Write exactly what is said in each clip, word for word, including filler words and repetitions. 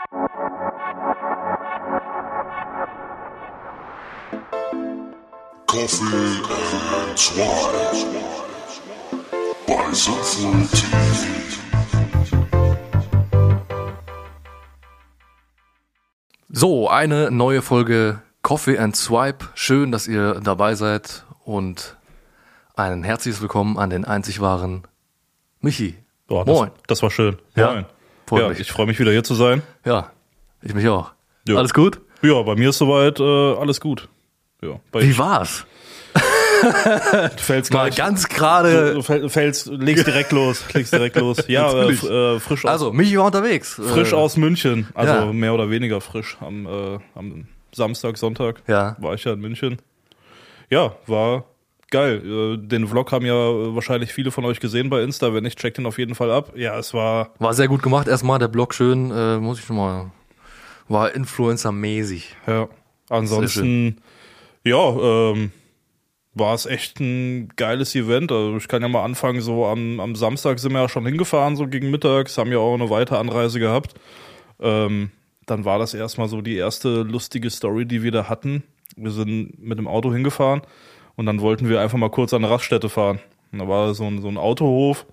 Coffee and Swine bei Sinnvoll T V. So, eine neue Folge Coffee and Swipe. Schön, dass ihr dabei seid und ein herzliches Willkommen an den einzig wahren Michi. Boah, das, Moin. Das war schön. Ja, Moin. freut Ja, mich. ich freue mich wieder hier zu sein. Ja, ich mich auch. Ja. Alles gut? Ja, bei mir ist soweit äh, alles gut. Ja, bei Wie war's? du fällst Mal gleich, ganz du, gerade. du fäll- fällst, legst direkt los, legst direkt los. Ja, äh, Natürlich. f- äh, frisch aus, Also, Michi war unterwegs. frisch Äh, aus München, also ja. mehr oder weniger frisch. Am, äh, am Samstag, Sonntag Ja. war ich ja in München. Ja, war geil. Äh, den Vlog haben ja wahrscheinlich viele von euch gesehen bei Insta. Wenn nicht, checkt ihn auf jeden Fall ab. Ja, es war War sehr gut gemacht. Erstmal der Blog schön, äh, muss ich schon mal. War Influencer-mäßig. Ja, ansonsten, ja, ähm, war es echt ein geiles Event. Also ich kann ja mal anfangen, so am, am Samstag sind wir ja schon hingefahren, so gegen mittags, haben ja auch eine weitere Anreise gehabt. Ähm, dann war das erstmal so die erste lustige Story, die wir da hatten. Wir sind mit dem Auto hingefahren und dann wollten wir einfach mal kurz an eine Raststätte fahren. Und da war so ein, so ein Autohof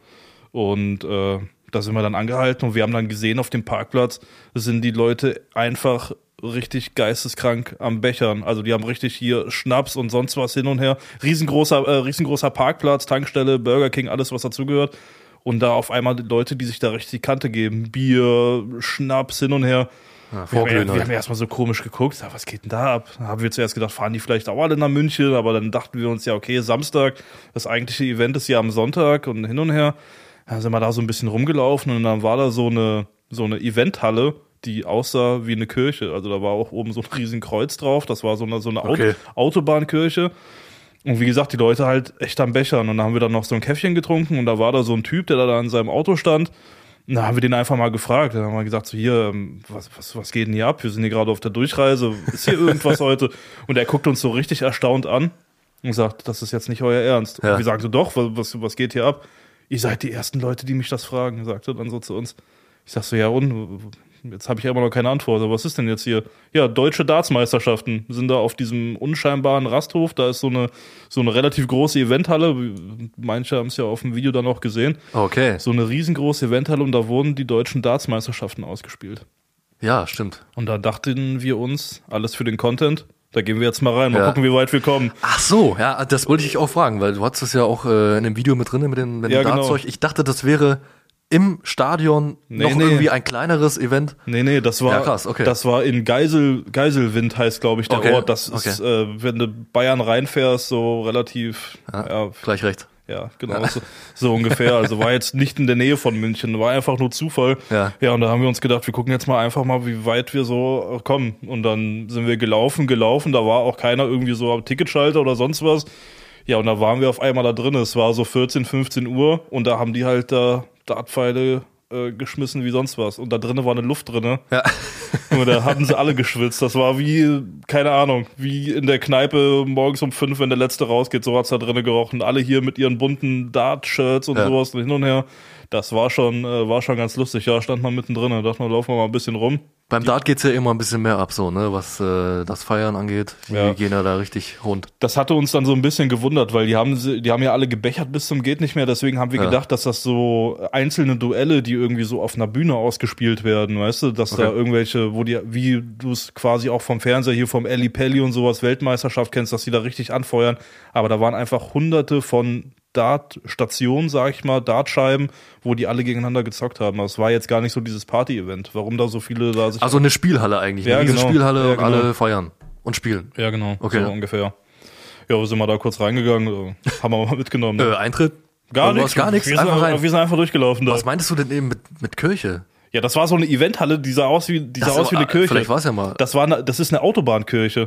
und äh, da sind wir dann angehalten und wir haben dann gesehen auf dem Parkplatz, sind die Leute einfach richtig geisteskrank am Bechern. Also die haben richtig hier Schnaps und sonst was hin und her. Riesengroßer, äh, riesengroßer Parkplatz, Tankstelle, Burger King, alles was dazugehört. Und da auf einmal die Leute, die sich da richtig die Kante geben. Bier, Schnaps hin und her. Ja, Wir haben, Vorglühen ja, wir halt. haben ja erstmal so komisch geguckt, ja, was geht denn da ab? Da haben wir zuerst gedacht, fahren die vielleicht auch alle nach München, aber dann dachten wir uns ja, okay, Samstag, das eigentliche Event ist ja am Sonntag und hin und her. Dann sind wir da so ein bisschen rumgelaufen und dann war da so eine, so eine Eventhalle, die aussah wie eine Kirche. Also da war auch oben so ein riesen Kreuz drauf, das war so eine, so eine Okay. Aut- Autobahnkirche. Und wie gesagt, die Leute halt echt am Bechern. Und dann haben wir dann noch so ein Käffchen getrunken und da war da so ein Typ, der da in seinem Auto stand. Und da haben wir den einfach mal gefragt. Dann haben wir gesagt, so hier, ähm, was, was, was geht denn hier ab? Wir sind hier gerade auf der Durchreise. Ist hier irgendwas heute? Und er guckt uns so richtig erstaunt an und sagt, das ist jetzt nicht euer Ernst. Ja. Und wir sagen so, doch, was, was, was geht hier ab? Ihr seid die ersten Leute, die mich das fragen, sagt er dann so zu uns. Ich sag so, ja und? Jetzt habe ich ja immer noch keine Antwort. Aber was ist denn jetzt hier? Ja, deutsche Dartsmeisterschaften sind da auf diesem unscheinbaren Rasthof. Da ist so eine, so eine relativ große Eventhalle. Manche haben es ja auf dem Video dann auch gesehen. Okay. So eine riesengroße Eventhalle und da wurden die deutschen Dartsmeisterschaften ausgespielt. Ja, stimmt. Und da dachten wir uns, alles für den Content, da gehen wir jetzt mal rein, mal Ja. gucken, wie weit wir kommen. Ach so, ja, das wollte ich dich auch fragen, weil du hattest es ja auch äh, in dem Video mit drin, mit dem, mit dem Ja, genau. Dartzeug. Ich dachte, das wäre im Stadion Nee, noch nee. irgendwie ein kleineres Event. Nee, nee, das war, Ja, krass, okay. das war in Geisel, Geiselwind heißt, glaube ich, der Okay, Ort. Das ist, äh, wenn du Bayern reinfährst, so relativ, Ja, ja, gleich recht. ja genau, So, so ungefähr. Also war jetzt nicht in der Nähe von München, war einfach nur Zufall. Ja. Ja, und da haben wir uns gedacht, wir gucken jetzt mal einfach mal, wie weit wir so kommen. Und dann sind wir gelaufen, gelaufen, da war auch keiner irgendwie so am Ticketschalter oder sonst was. Ja, und da waren wir auf einmal da drin. Es war so vierzehn, fünfzehn Uhr und da haben die halt da Dartpfeile äh, geschmissen wie sonst was. Und da drinnen war eine Luft drinne. Ja. Und da hatten sie alle geschwitzt. Das war wie, keine Ahnung, wie in der Kneipe morgens um fünf, wenn der Letzte rausgeht. So hat's da drinnen gerochen. Alle hier mit ihren bunten Dart-Shirts und Ja. sowas und hin und her. Das war schon, äh, war schon ganz lustig. Ja, stand man mittendrin. Da dachte man, laufen wir mal ein bisschen rum. Beim Dart geht's ja immer ein bisschen mehr ab, so, ne, was äh, das Feiern angeht. Die Ja. gehen ja da richtig rund. Das hatte uns dann so ein bisschen gewundert, weil die haben, sie- die haben ja alle gebechert bis zum geht nicht mehr. Deswegen haben wir Ja. gedacht, dass das so einzelne Duelle, die irgendwie so auf einer Bühne ausgespielt werden, weißt du, dass da Okay. irgendwelche, wo die, wie du es quasi auch vom Fernseher hier vom Eli Pelli und sowas Weltmeisterschaft kennst, dass die da richtig anfeuern. Aber da waren einfach hunderte von Dartstationen, sag ich mal, Dartscheiben, wo die alle gegeneinander gezockt haben. Das war jetzt gar nicht so dieses Party-Event. Warum da so viele da sich... Also eine Spielhalle eigentlich. Ja, eine riesen genau. Spielhalle Ja, und genau. alle feiern und spielen. ja, genau, Okay. so ungefähr. Ja, sind wir da kurz reingegangen, äh, haben wir mal mitgenommen. Äh, Eintritt? Gar Also, du nichts. hast gar nichts, Wir sind, einfach rein. wir sind einfach durchgelaufen da. Was meintest du denn eben mit, mit Kirche? Ja, das war so eine Eventhalle, die sah aus wie, die sah Das aus wie war- eine Kirche. vielleicht war's ja mal. Das war eine, das ist eine Autobahnkirche.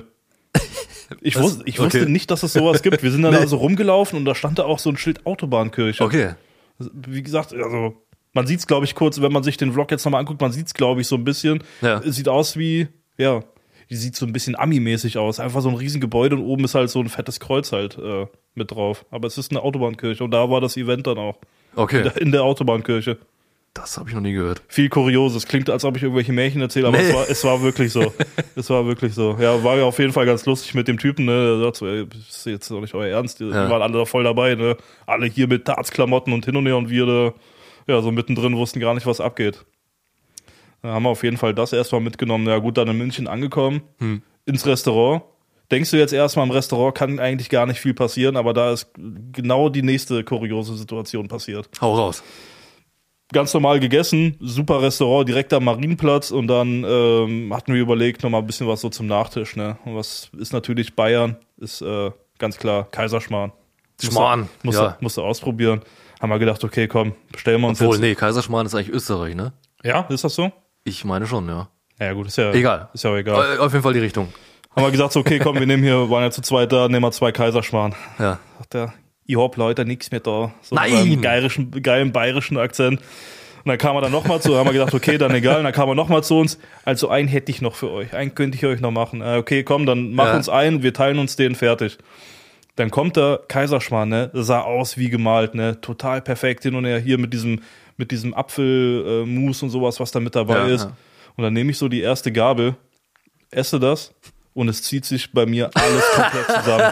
Ich, Das- wusste, ich wusste okay. nicht, dass es sowas gibt. Wir sind dann Nee. also rumgelaufen und da stand da auch so ein Schild Autobahnkirche. Okay. Wie gesagt, also man sieht es, glaube ich, kurz, wenn man sich den Vlog jetzt nochmal anguckt, man sieht es, glaube ich, so ein bisschen. Ja. Es sieht aus wie, ja, die sieht so ein bisschen Ami-mäßig aus. Einfach so ein Riesengebäude und oben ist halt so ein fettes Kreuz halt äh, mit drauf. Aber es ist eine Autobahnkirche und da war das Event dann auch. Okay. In der, in der Autobahnkirche. Das habe ich noch nie gehört. Viel Kurioses. Klingt, als ob ich irgendwelche Märchen erzähle, aber nee. es, war, es war wirklich so. Es war wirklich so. Ja, war ja auf jeden Fall ganz lustig mit dem Typen, ne? Der sagt so, ey, das ist jetzt doch nicht euer Ernst. Die ja. waren alle da voll dabei, ne? Alle hier mit Darts-Klamotten und hin und her und wir da, ja, so mittendrin wussten gar nicht, was abgeht. Da haben wir auf jeden Fall das erstmal mitgenommen. Ja, gut, dann in München angekommen, hm. ins Restaurant. Denkst du jetzt erstmal, im Restaurant kann eigentlich gar nicht viel passieren, aber da ist genau die nächste kuriose Situation passiert. Hau raus. Ganz normal gegessen, super Restaurant, direkt am Marienplatz und dann ähm, hatten wir überlegt, nochmal ein bisschen was so zum Nachtisch. Ne? Und was ist natürlich Bayern, ist äh, ganz klar Kaiserschmarrn. Schmarrn, musst, ja. Musst du ausprobieren. Haben wir gedacht, okay, komm, bestellen wir uns Obwohl, jetzt. nee, Kaiserschmarrn ist eigentlich Österreich, ne? Ja, ist das so? Ich meine schon, ja. Ja gut, ist ja egal. Ist ja auch egal. Auf jeden Fall die Richtung. Haben wir gesagt, so, okay, komm, wir nehmen hier, waren ja zu zweit da, nehmen wir zwei Kaiserschmarrn. Ja. Sagt er, ich hab Leute nix mehr da. So Nein! Mit einem geirischen, geilen bayerischen Akzent. Und dann kam er dann nochmal zu, haben wir gedacht, okay, dann egal. Und dann kam er nochmal zu uns. Also einen hätte ich noch für euch. Einen könnte ich euch noch machen. Äh, okay, komm, dann mach ja. uns einen, wir teilen uns den, fertig. Dann kommt der Kaiserschmarrn, ne, sah aus wie gemalt, ne, total perfekt hin und her, hier mit diesem, mit diesem Apfelmus äh, und sowas, was da mit dabei ja, ist. Ja. Und dann nehme ich so die erste Gabel, esse das und es zieht sich bei mir alles komplett zusammen.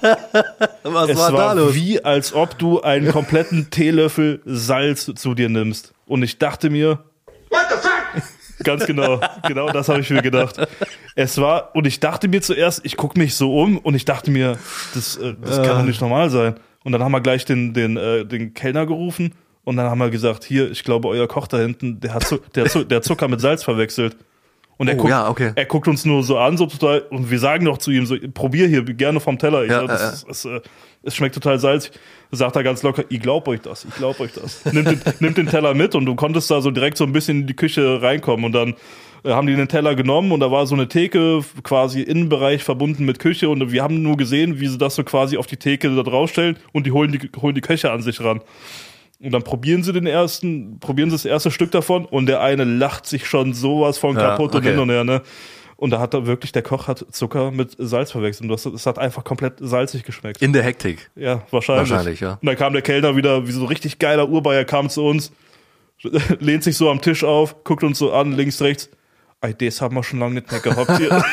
Was es war, war da los? Wie als ob du einen kompletten Teelöffel Salz zu dir nimmst. Und ich dachte mir, what the fuck? Ganz genau, genau das habe ich mir gedacht. Es war, und ich dachte mir zuerst, ich gucke mich so um und ich dachte mir, das, äh, das kann doch nicht normal sein. Und dann haben wir gleich den, den, äh, den Kellner gerufen und dann haben wir gesagt, hier, ich glaube, euer Koch da hinten, der hat, Zuck, der, Zuck, der hat Zucker mit Salz verwechselt. Und er, oh, guckt, ja, okay. er guckt uns nur so an, so total, und wir sagen noch zu ihm so, probier hier gerne vom Teller. Ich ja, sag, das, ja. ist, es, äh, es schmeckt total salzig. Sagt er ganz locker, ich glaub euch das, ich glaub euch das. Nimmt den, nimmt den Teller mit und du konntest da so direkt so ein bisschen in die Küche reinkommen und dann äh, haben die den Teller genommen und da war so eine Theke quasi Innenbereich verbunden mit Küche und wir haben nur gesehen, wie sie das so quasi auf die Theke da draufstellen und die holen die, holen die Köche an sich ran. Und dann probieren sie den ersten, probieren sie das erste Stück davon und der eine lacht sich schon sowas von ja, kaputt okay. und hin und her, ne? Und da hat er wirklich, der Koch hat Zucker mit Salz verwechselt. Und das, das hat einfach komplett salzig geschmeckt. In der Hektik. Ja, wahrscheinlich. Wahrscheinlich, ja. Und dann kam der Kellner wieder, wie so ein richtig geiler Urbayer, kam zu uns, lehnt sich so am Tisch auf, guckt uns so an, links, rechts. Ey, das haben wir schon lange nicht mehr gehabt hier.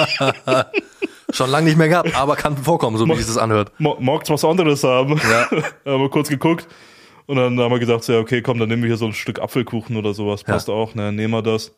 Schon lange nicht mehr gehabt, aber kann vorkommen, so wie sich das anhört. Magst was anderes haben? Ja. Haben wir kurz geguckt. Und dann haben wir gesagt, so, ja, okay, komm, dann nehmen wir hier so ein Stück Apfelkuchen oder sowas. Passt ja. auch, ne? Nehmen wir das.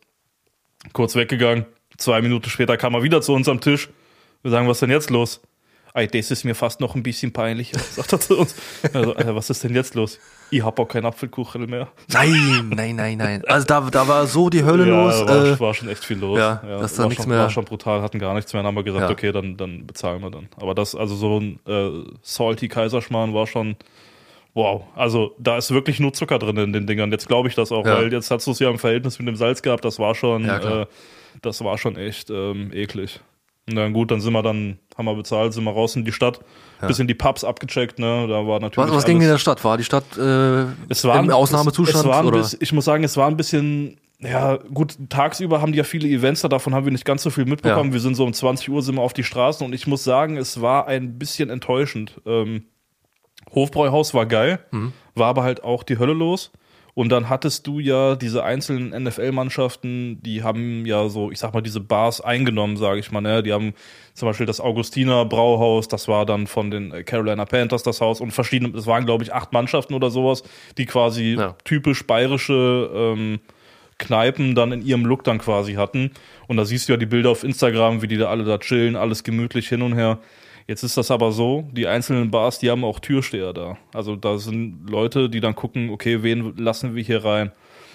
Kurz weggegangen. Zwei Minuten später kam er wieder zu uns am Tisch. Wir sagen, was ist denn jetzt los? Ey, das ist mir fast noch ein bisschen peinlicher, sagt er zu uns. Also, Alter, was ist denn jetzt los? Ich hab auch keinen Apfelkuchen mehr. Nein, nein, nein, nein. Also da, da war so die Hölle ja, los. Da war, äh, war schon echt viel los. Ja, ja das da war, nichts schon, mehr. war schon brutal, hatten gar nichts mehr. Dann haben wir gesagt, ja. okay, dann, dann bezahlen wir dann. Aber das, also so ein äh, salty Kaiserschmarrn war schon, wow. Also da ist wirklich nur Zucker drin in den Dingern. Jetzt glaube ich das auch, ja. weil jetzt hast du es ja im Verhältnis mit dem Salz gehabt. Das war schon, ja, äh, das war schon echt ähm, eklig. Und dann gut, dann sind wir dann, haben wir bezahlt, sind wir raus in die Stadt, ja. bisschen die Pubs abgecheckt, ne, da war natürlich Was, was ging in der Stadt? War die Stadt äh, es war, im Ausnahmezustand? Es, es war ein oder? Bisschen, ich muss sagen, es war ein bisschen, ja gut, tagsüber haben die ja viele Events, da davon haben wir nicht ganz so viel mitbekommen. Ja. Wir sind so um zwanzig Uhr sind wir auf die Straßen und ich muss sagen, es war ein bisschen enttäuschend. Ähm, Hofbräuhaus war geil, mhm. war aber halt auch die Hölle los. Und dann hattest du ja diese einzelnen N F L-Mannschaften, die haben ja so, ich sag mal, diese Bars eingenommen, sage ich mal. Ne? Die haben zum Beispiel das Augustiner Brauhaus, das war dann von den Carolina Panthers das Haus und verschiedene, es waren glaube ich acht Mannschaften oder sowas, die quasi ja. typisch bayerische ähm, Kneipen dann in ihrem Look dann quasi hatten. Und da siehst du ja die Bilder auf Instagram, wie die da alle da chillen, alles gemütlich hin und her. Jetzt ist das aber so, die einzelnen Bars, die haben auch Türsteher da. Also da sind Leute, die dann gucken, okay, wen lassen wir hier rein?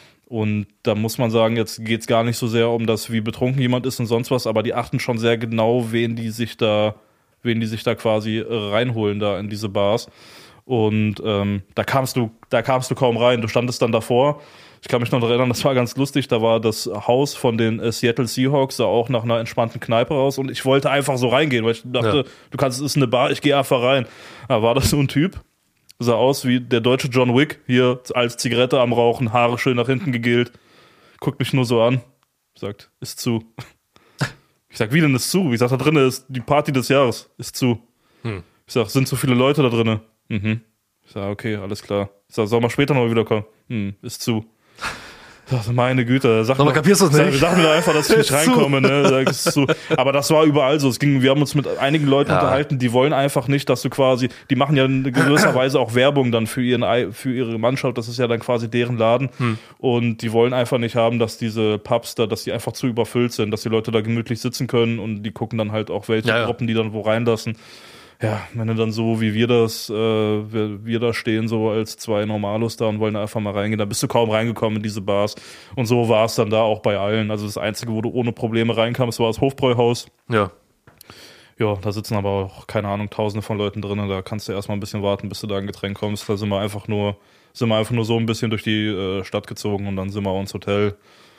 Und da muss man sagen, jetzt geht's gar nicht so sehr um das, wie betrunken jemand ist und sonst was, aber die achten schon sehr genau, wen die sich da, wen die sich da quasi reinholen da in diese Bars. Und ähm, da kamst du, da kamst du kaum rein. Du standest dann davor. Ich kann mich noch erinnern, das war ganz lustig, da war das Haus von den äh, Seattle Seahawks, sah auch nach einer entspannten Kneipe raus und ich wollte einfach so reingehen, weil ich dachte, ja. du kannst, es ist eine Bar, ich gehe einfach rein. Da war das so ein Typ, sah aus wie der deutsche John Wick, hier als Zigarette am Rauchen, Haare schön nach hinten gegelt, guckt mich nur so an, sagt, ist zu. Ich sag, wie denn ist zu? Ich sag, da drinnen ist die Party des Jahres, ist zu. Hm. Ich sag, sind so viele Leute da drinnen? Mhm. Ich sag, okay, alles klar. Ich sag, soll mal später noch wiederkommen? Hm, ist zu. dachte, meine Güte, sag, Sag mal, kapierst du es nicht? Sag, sag mir doch einfach, dass ich nicht reinkomme. Ne? So. Aber das war überall so. Es ging, wir haben uns mit einigen Leuten ja. unterhalten, die wollen einfach nicht, dass du quasi, die machen ja in gewisser Weise auch Werbung dann für, ihren, für ihre Mannschaft, das ist ja dann quasi deren Laden. Hm. Und die wollen einfach nicht haben, dass diese Pubs da, dass die einfach zu überfüllt sind, dass die Leute da gemütlich sitzen können und die gucken dann halt auch, welche ja, ja. Gruppen die dann wo reinlassen. Ja, wenn du dann so, wie wir das, äh, wir, wir da stehen, so als zwei Normalos da und wollen da einfach mal reingehen, da bist du kaum reingekommen in diese Bars. Und so war es dann da auch bei allen. Also das Einzige, wo du ohne Probleme reinkamst, war das Hofbräuhaus. Ja. Ja, da sitzen aber auch, keine Ahnung, tausende von Leuten drin. Da kannst du erstmal ein bisschen warten, bis du da ein Getränk kommst. Da sind wir einfach nur, sind wir einfach nur so ein bisschen durch die äh, Stadt gezogen und dann sind wir auch ins Hotel.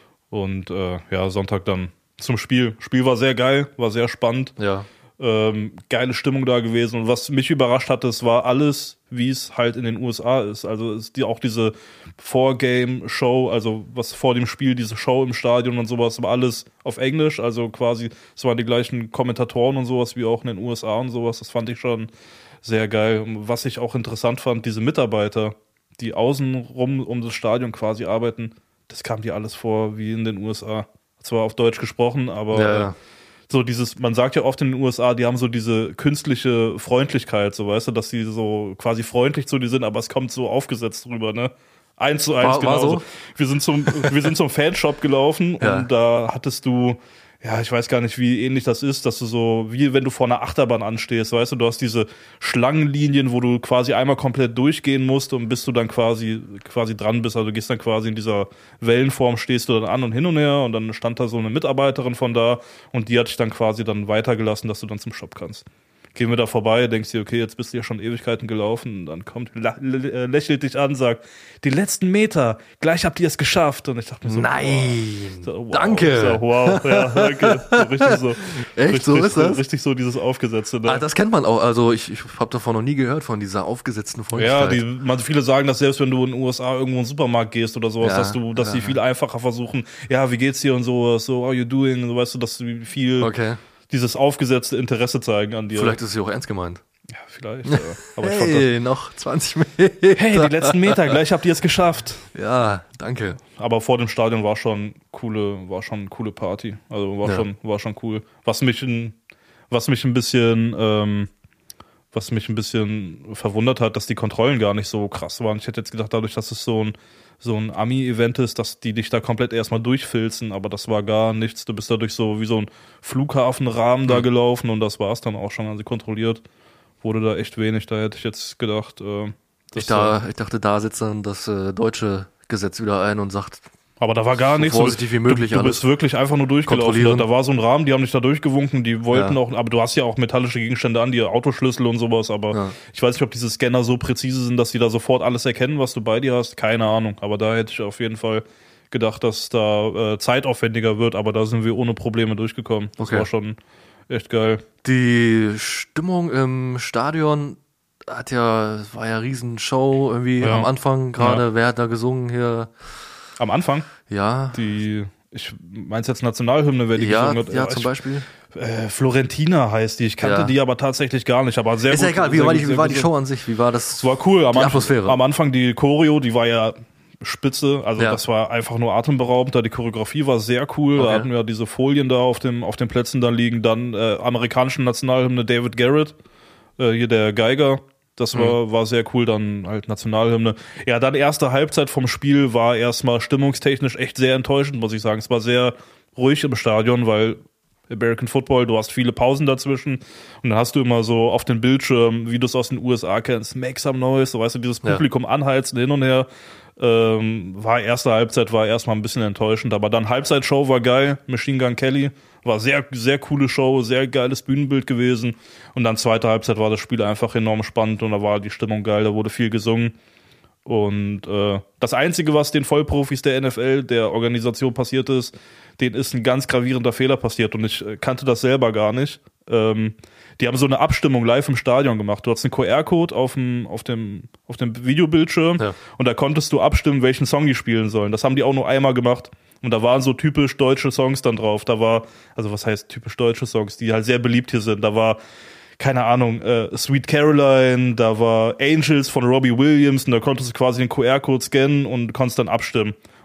Und äh, ja, Sonntag dann zum Spiel. Spiel war sehr geil, war sehr spannend. Ja. Ähm, geile Stimmung da gewesen und was mich überrascht hat, es war alles, wie es halt in den U S A ist. Also ist die auch diese Vorgame-Show, also was vor dem Spiel, diese Show im Stadion und sowas, war alles auf Englisch. Also quasi, es waren die gleichen Kommentatoren und sowas wie auch in den U S A und sowas. Das fand ich schon sehr geil. Und was ich auch interessant fand, diese Mitarbeiter, die außenrum um das Stadion quasi arbeiten, das kam dir alles vor wie in den U S A. Zwar auf Deutsch gesprochen, aber ja, ja. so dieses, man sagt ja oft in den U S A, die haben so diese künstliche Freundlichkeit, so weißt du, dass die so quasi freundlich zu dir sind, aber es kommt so aufgesetzt drüber, ne? Eins zu eins, war, genau. War so? Wir sind zum, wir sind zum Fanshop gelaufen ja. und da hattest du, ja, ich weiß gar nicht, wie ähnlich das ist, dass du so, wie wenn du vor einer Achterbahn anstehst, weißt du, du hast diese Schlangenlinien, wo du quasi einmal komplett durchgehen musst und bis du dann quasi, quasi dran bist, also du gehst dann quasi in dieser Wellenform, stehst du dann an und hin und her und dann stand da so eine Mitarbeiterin von da und die hat dich dann quasi dann weitergelassen, dass du dann zum Shop kannst. Gehen wir da vorbei, denkst dir, okay, jetzt bist du ja schon Ewigkeiten gelaufen und dann kommt, lä- lä- lächelt dich an, sagt, die letzten Meter, gleich habt ihr es geschafft. Und ich dachte mir so, nein, wow. So, wow. danke. So, wow, ja, danke. So, richtig so. Echt, richtig, so ist das? Richtig so dieses Aufgesetzte. Ne? Ah, das kennt man auch, also ich, ich habe davon noch nie gehört, von dieser aufgesetzten Freundlichkeit. Ja, die, man, viele sagen, dass selbst wenn du in den U S A irgendwo in den Supermarkt gehst oder sowas, ja, dass du, dass ja. die viel einfacher versuchen, ja, wie geht's dir und so, so, how you doing, so, weißt du, dass du viel okay. dieses aufgesetzte Interesse zeigen an dir. Vielleicht ist es ja auch ernst gemeint. Ja, vielleicht. Ja. Aber hey, ich fand das, noch zwanzig Meter. hey, die letzten Meter, gleich habt ihr es geschafft. Ja, danke. Aber vor dem Stadion war schon coole, war schon eine coole Party. Also war ja. schon, war schon cool. Was mich ein, was mich ein bisschen, ähm, was mich ein bisschen verwundert hat, dass die Kontrollen gar nicht so krass waren. Ich hätte jetzt gedacht, dadurch, dass es so ein so ein Ami-Event ist, dass die dich da komplett erstmal durchfilzen, aber das war gar nichts. Du bist dadurch so wie so ein Flughafenrahmen mhm. da gelaufen und das war es dann auch schon. Also kontrolliert wurde da echt wenig. Da hätte ich jetzt gedacht, äh, ich, da, ich dachte, da setzt dann das äh, deutsche Gesetz wieder ein und sagt, aber da war gar so nichts. Vorsichtig wie möglich. Du, du bist wirklich einfach nur durchgelaufen. Da, da war so ein Rahmen, die haben dich da durchgewunken, die wollten ja. auch, aber du hast ja auch metallische Gegenstände an dir, Autoschlüssel und sowas, aber ja. ich weiß nicht, ob diese Scanner so präzise sind, dass die da sofort alles erkennen, was du bei dir hast. Keine Ahnung, aber da hätte ich auf jeden Fall gedacht, dass da äh, zeitaufwendiger wird, aber da sind wir ohne Probleme durchgekommen. Das okay. war schon echt geil. Die Stimmung im Stadion hat ja, war ja Riesenshow irgendwie ja. am Anfang gerade. Ja. Wer hat da gesungen hier? Am Anfang? Ja. Die, ich meinst jetzt Nationalhymne, wer die ja, gesungen hat? Ja, ich, zum Beispiel. Äh, Florentina heißt die. Ich kannte ja. die aber tatsächlich gar nicht. Aber sehr ist gut, ja egal, wie sehr war, gut, die, wie war die Show an sich? Wie war das? Es war cool. Am die Anfang, Atmosphäre. Am Anfang die Choreo, die war ja spitze. Also ja. das war einfach nur atemberaubend. Da die Choreografie war sehr cool. Okay. Da hatten wir diese Folien da auf, dem, auf den Plätzen da liegen. Dann äh, amerikanische Nationalhymne David Garrett. Äh, hier der Geiger. Das war, mhm. war sehr cool, dann halt Nationalhymne. Ja, dann erste Halbzeit vom Spiel war erstmal stimmungstechnisch echt sehr enttäuschend, muss ich sagen. Es war sehr ruhig im Stadion, weil American Football, du hast viele Pausen dazwischen und dann hast du immer so auf den Bildschirm, wie du es aus den U S A kennst, make some noise, so weißt du, dieses Publikum ja. anheizen hin und her. Ähm, war erste Halbzeit, war erstmal ein bisschen enttäuschend, aber dann Halbzeitshow war geil, Machine Gun Kelly, war sehr, sehr coole Show, sehr geiles Bühnenbild gewesen und dann zweite Halbzeit war das Spiel einfach enorm spannend und da war die Stimmung geil, da wurde viel gesungen und äh, das Einzige, was den Vollprofis der N F L, der Organisation passiert ist, denen ist ein ganz gravierender Fehler passiert und ich äh, kannte das selber gar nicht. Ähm, die haben so eine Abstimmung live im Stadion gemacht. Du hast einen Q R-Code auf dem, auf dem, auf dem Videobildschirm ja. und da konntest du abstimmen, welchen Song die spielen sollen. Das haben die auch nur einmal gemacht. Und da waren so typisch deutsche Songs dann drauf. Da war, also was heißt typisch deutsche Songs, die halt sehr beliebt hier sind. Da war, keine Ahnung, äh, Sweet Caroline, da war Angels von Robbie Williams und da konntest du quasi den Q R-Code scannen und konntest dann abstimmen.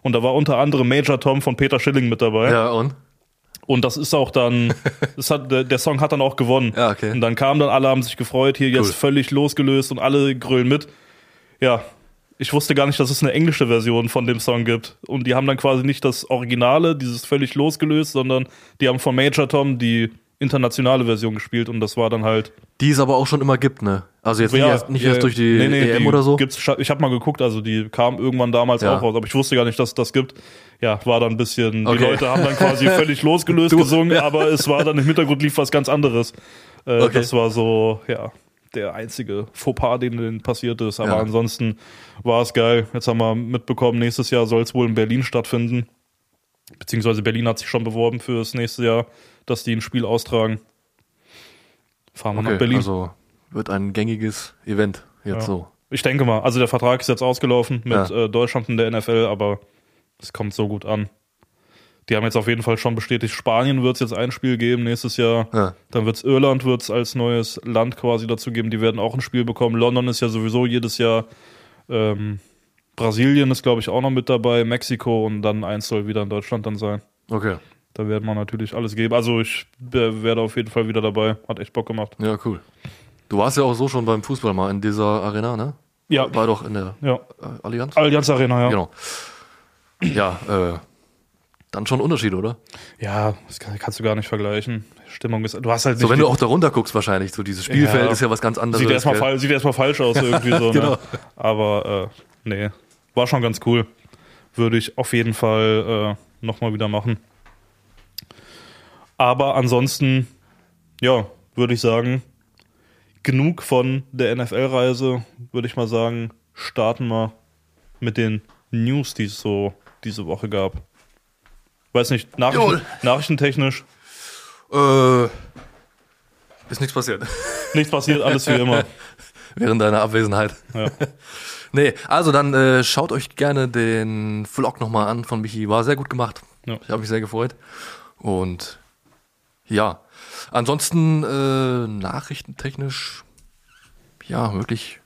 Und da war unter anderem Major Tom von Peter Schilling mit dabei. Ja, und? Und das ist auch dann, das hat, der, der Song hat dann auch gewonnen. Ja, okay. Und dann kamen dann alle, haben sich gefreut, hier jetzt Cool. völlig losgelöst und alle grölen mit. Ja, ich wusste gar nicht, dass es eine englische Version von dem Song gibt. Und die haben dann quasi nicht das Originale, dieses völlig losgelöst, sondern die haben von Major Tom die internationale Version gespielt und das war dann halt. Die es aber auch schon immer gibt, ne? Also jetzt nicht, Ja, erst, nicht ja, erst durch die nee, nee, E M die oder so? Gibt's, ich habe mal geguckt, also die kam irgendwann damals Ja. auch raus, aber ich wusste gar nicht, dass es das gibt. Ja, war dann ein bisschen, Okay. die Leute haben dann quasi völlig losgelöst Du- gesungen, aber es war dann im Hintergrund lief was ganz anderes. Äh, Okay. Das war so, ja, der einzige Fauxpas, den denen passiert ist. Aber Ja. ansonsten war es geil. Jetzt haben wir mitbekommen, nächstes Jahr soll es wohl in Berlin stattfinden. Beziehungsweise Berlin hat sich schon beworben für das nächste Jahr, dass die ein Spiel austragen. Fahren wir nach Okay, Berlin. also wird ein gängiges Event jetzt Ja. so. Ich denke mal, also der Vertrag ist jetzt ausgelaufen mit Ja. äh, Deutschland und der N F L, aber es kommt so gut an. Die haben jetzt auf jeden Fall schon bestätigt, Spanien wird es jetzt ein Spiel geben nächstes Jahr. Ja. Dann wird es Irland wird's als neues Land quasi dazu geben. Die werden auch ein Spiel bekommen. London ist ja sowieso jedes Jahr. Ähm, Brasilien ist, glaube ich, auch noch mit dabei. Mexiko und dann eins soll wieder in Deutschland dann sein. Okay. Da werden wir natürlich alles geben. Also ich äh, werde auf jeden Fall wieder dabei. Hat echt Bock gemacht. Ja, cool. Du warst ja auch so schon beim Fußball mal in dieser Arena, ne? Ja, War doch in der ja. äh, Allianz? Allianz Arena, ja. Genau. Ja, äh, dann schon ein Unterschied, oder? Ja, das kann, kannst du gar nicht vergleichen. Stimmung ist. Du hast halt nicht. So, wenn die- du auch da runter guckst wahrscheinlich, so dieses Spielfeld Ja. ist ja was ganz anderes. Sieht erstmal gell? fal- sieht erstmal falsch aus irgendwie so, Genau. ne? Aber äh, nee, war schon ganz cool. Würde ich auf jeden Fall äh, nochmal wieder machen. Aber ansonsten, ja, würde ich sagen, genug von der N F L-Reise, würde ich mal sagen, starten wir mit den News, die es so diese Woche gab. Weiß nicht, Nachrichten, Jawohl. nachrichtentechnisch, Äh, ist nichts passiert. nichts passiert, alles wie immer. Während deiner Abwesenheit. Ja. Nee, also dann äh, schaut euch gerne den Vlog nochmal an von Michi. War sehr gut gemacht. Ja. Ich habe mich sehr gefreut. Und ja, ansonsten äh, nachrichtentechnisch, ja, wirklich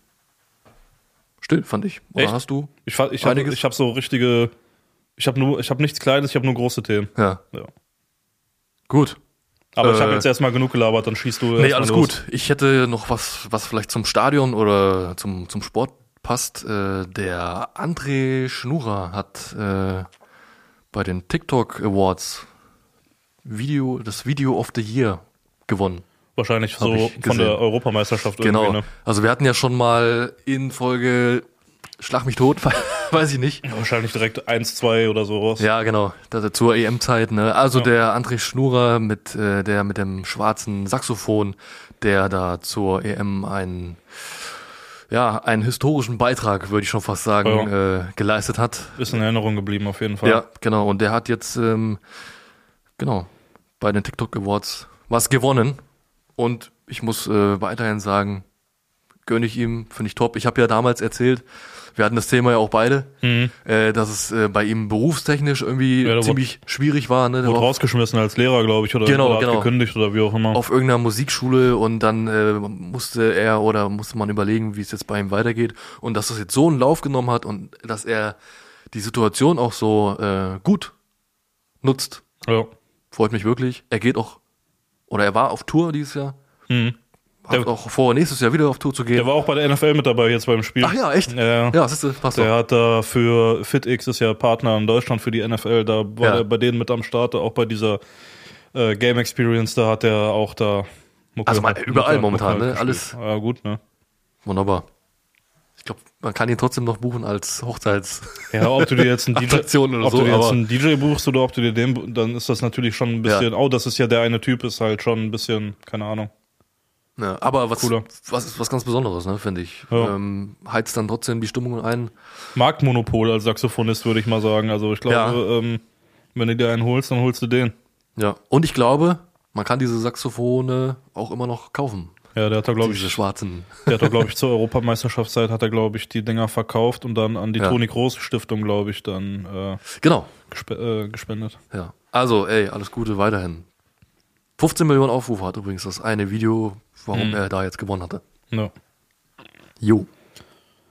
still, fand ich. Oder Echt? hast du? Ich, fa- ich habe Einiges? ich hab so richtige, ich habe nur, ich habe nichts Kleines, ich habe nur große Themen. Ja. Ja. Gut. Aber ich habe Äh, jetzt erstmal genug gelabert, dann schießt du Nee, erst mal alles los. gut. Ich hätte noch was, was vielleicht zum Stadion oder zum, zum Sport passt. Äh, der André Schnura hat äh, bei den TikTok Awards Video, das Video of the Year gewonnen. Wahrscheinlich Hab so ich von gesehen. der Europameisterschaft Genau. irgendwie. Ne? Also wir hatten ja schon mal in Folge Schlag mich tot, weiß ich nicht. Ja, wahrscheinlich direkt eins, zwei oder so raus. Ja, genau. Das, zur E M-Zeit, ne? Also Ja. der André Schnura mit äh, der mit dem schwarzen Saxophon, der da zur E M einen ja, einen historischen Beitrag, würde ich schon fast sagen, äh, geleistet hat. Ist in Erinnerung geblieben auf jeden Fall. Ja, genau. Und der hat jetzt ähm, genau bei den TikTok Awards was gewonnen. Und ich muss äh, weiterhin sagen, gönne ich ihm, finde ich top. Ich habe ja damals erzählt, wir hatten das Thema ja auch beide, Mhm. äh, dass es äh, bei ihm berufstechnisch irgendwie Ja, da ziemlich schwierig war. Ne? Der Wurde war auf, rausgeschmissen als Lehrer, glaube ich, oder, Genau, oder hat genau. gekündigt oder wie auch immer. auf irgendeiner Musikschule und dann äh, musste er oder musste man überlegen, wie es jetzt bei ihm weitergeht. Und dass das jetzt so einen Lauf genommen hat und dass er die Situation auch so äh, gut nutzt, Ja. freut mich wirklich. Er geht auch, oder er war auf Tour dieses Jahr. Mhm. Hat Der- auch vor, nächstes Jahr wieder auf Tour zu gehen. Der war auch bei der N F L mit dabei jetzt beim Spiel. Ach ja, echt? Ja. Ja, siehst du, passt Der doch. hat da für FitX, ist ja Partner in Deutschland für die N F L, da war Ja. er bei denen mit am Start, auch bei dieser äh, Game Experience, da hat er auch da Mucke, Also mal Mucke- überall Mucke momentan, halt ne? gespielt. Alles- Ja, gut, ne? Wunderbar. Ich glaube, man kann ihn trotzdem noch buchen als Hochzeits. Ja, ob du dir jetzt einen D J, Attraktion oder ob so, du dir jetzt aber- einen D J buchst oder ob du dir den, bu- dann ist das natürlich schon ein bisschen, oh, das ist ja der eine Typ, ist halt schon ein bisschen, keine Ahnung. Ja, aber was, Cooler. was ist was ganz Besonderes, ne, finde ich. Ja. Ähm, heizt dann trotzdem die Stimmung ein. Marktmonopol als Saxophonist, würde ich mal sagen. Also ich glaube, Ja. ähm, wenn du dir einen holst, dann holst du den. Ja. Und ich glaube, man kann diese Saxophone auch immer noch kaufen. Ja, der hat da, glaube Diese ich, schwarzen. der hat da, glaube ich, zur Europameisterschaftszeit hat er, glaube ich, die Dinger verkauft und dann an die Ja. Toni Groß Stiftung, glaube ich, dann äh, Genau. gespe äh, gespendet. Ja. Also, ey, alles Gute weiterhin. fünfzehn Millionen Aufrufe hat übrigens das eine Video, warum Mhm. er da jetzt gewonnen hatte. Ja. Jo.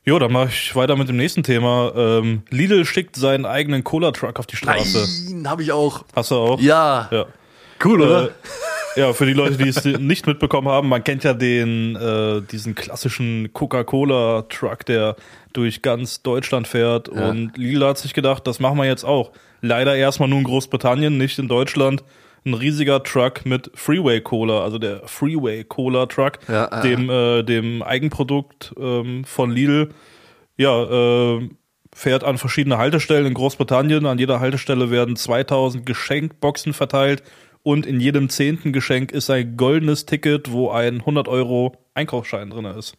Jo, dann mache ich weiter mit dem nächsten Thema. Ähm, Lidl schickt seinen eigenen Cola-Truck auf die Straße. Nein, habe ich auch. Hast du auch? Ja. Ja. Cool, oder? Äh, ja, für die Leute, die es nicht mitbekommen haben, man kennt ja den äh, diesen klassischen Coca-Cola-Truck, der durch ganz Deutschland fährt. Ja. Und Lidl hat sich gedacht, das machen wir jetzt auch. Leider erstmal nur in Großbritannien, nicht in Deutschland. Ein riesiger Truck mit Freeway Cola, also der Freeway Cola Truck, Ja, äh, dem äh, dem Eigenprodukt ähm, von Lidl. Ja, äh, fährt an verschiedene Haltestellen in Großbritannien. An jeder Haltestelle werden zweitausend Geschenkboxen verteilt und in jedem zehnten Geschenk ist ein goldenes Ticket, wo ein hundert Euro Einkaufsschein drin ist.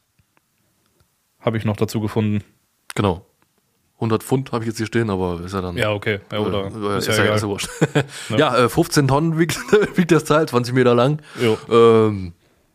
Habe ich noch dazu gefunden. Genau. hundert Pfund habe ich jetzt hier stehen, aber ist ja dann... Ja, okay. Ja, oder Äh, ist ist ja ja, egal. ist ja wurscht. Ja, äh, fünfzehn Tonnen wiegt, wiegt das Teil, zwanzig Meter lang. Jo. Ähm,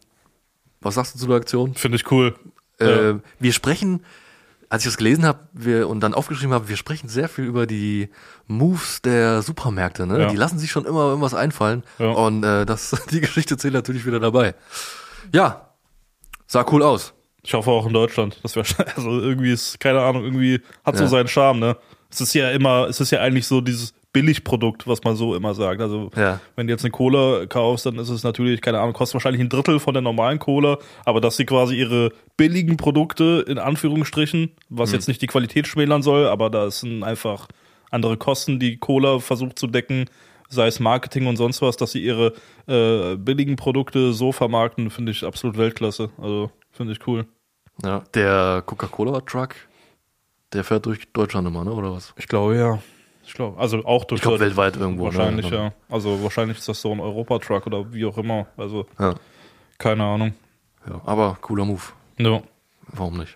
was sagst du zu der Aktion? Finde ich cool. Äh, Ja. Wir sprechen, als ich das gelesen habe wir, und dann aufgeschrieben habe, wir sprechen sehr viel über die Moves der Supermärkte. Ne? Ja. Die lassen sich schon immer irgendwas einfallen. Ja. Und äh, das, die Geschichte zählt natürlich wieder dabei. Ja, sah cool aus. Ich hoffe auch in Deutschland. Das wäre also irgendwie ist, keine Ahnung, irgendwie hat so Ja. seinen Charme, ne? Es ist ja immer, es ist ja eigentlich so dieses Billigprodukt, was man so immer sagt. Also Ja. wenn du jetzt eine Cola kaufst, dann ist es natürlich, keine Ahnung, kostet wahrscheinlich ein Drittel von der normalen Cola, aber dass sie quasi ihre billigen Produkte, in Anführungsstrichen, was Mhm. jetzt nicht die Qualität schmälern soll, aber da sind einfach andere Kosten, die Cola versucht zu decken, sei es Marketing und sonst was, dass sie ihre äh, billigen Produkte so vermarkten, finde ich absolut Weltklasse. Also finde ich cool. Ja, der Coca-Cola-Truck, der fährt durch Deutschland immer, ne? Oder was? Ich glaube, ja. Ich glaube, also auch durch Ich glaube Deutschland. weltweit irgendwo. Wahrscheinlich, ne? ja. Also wahrscheinlich ist das so ein Europa-Truck oder wie auch immer. Also Ja. keine Ahnung. Ja, aber cooler Move. Ja. Warum nicht?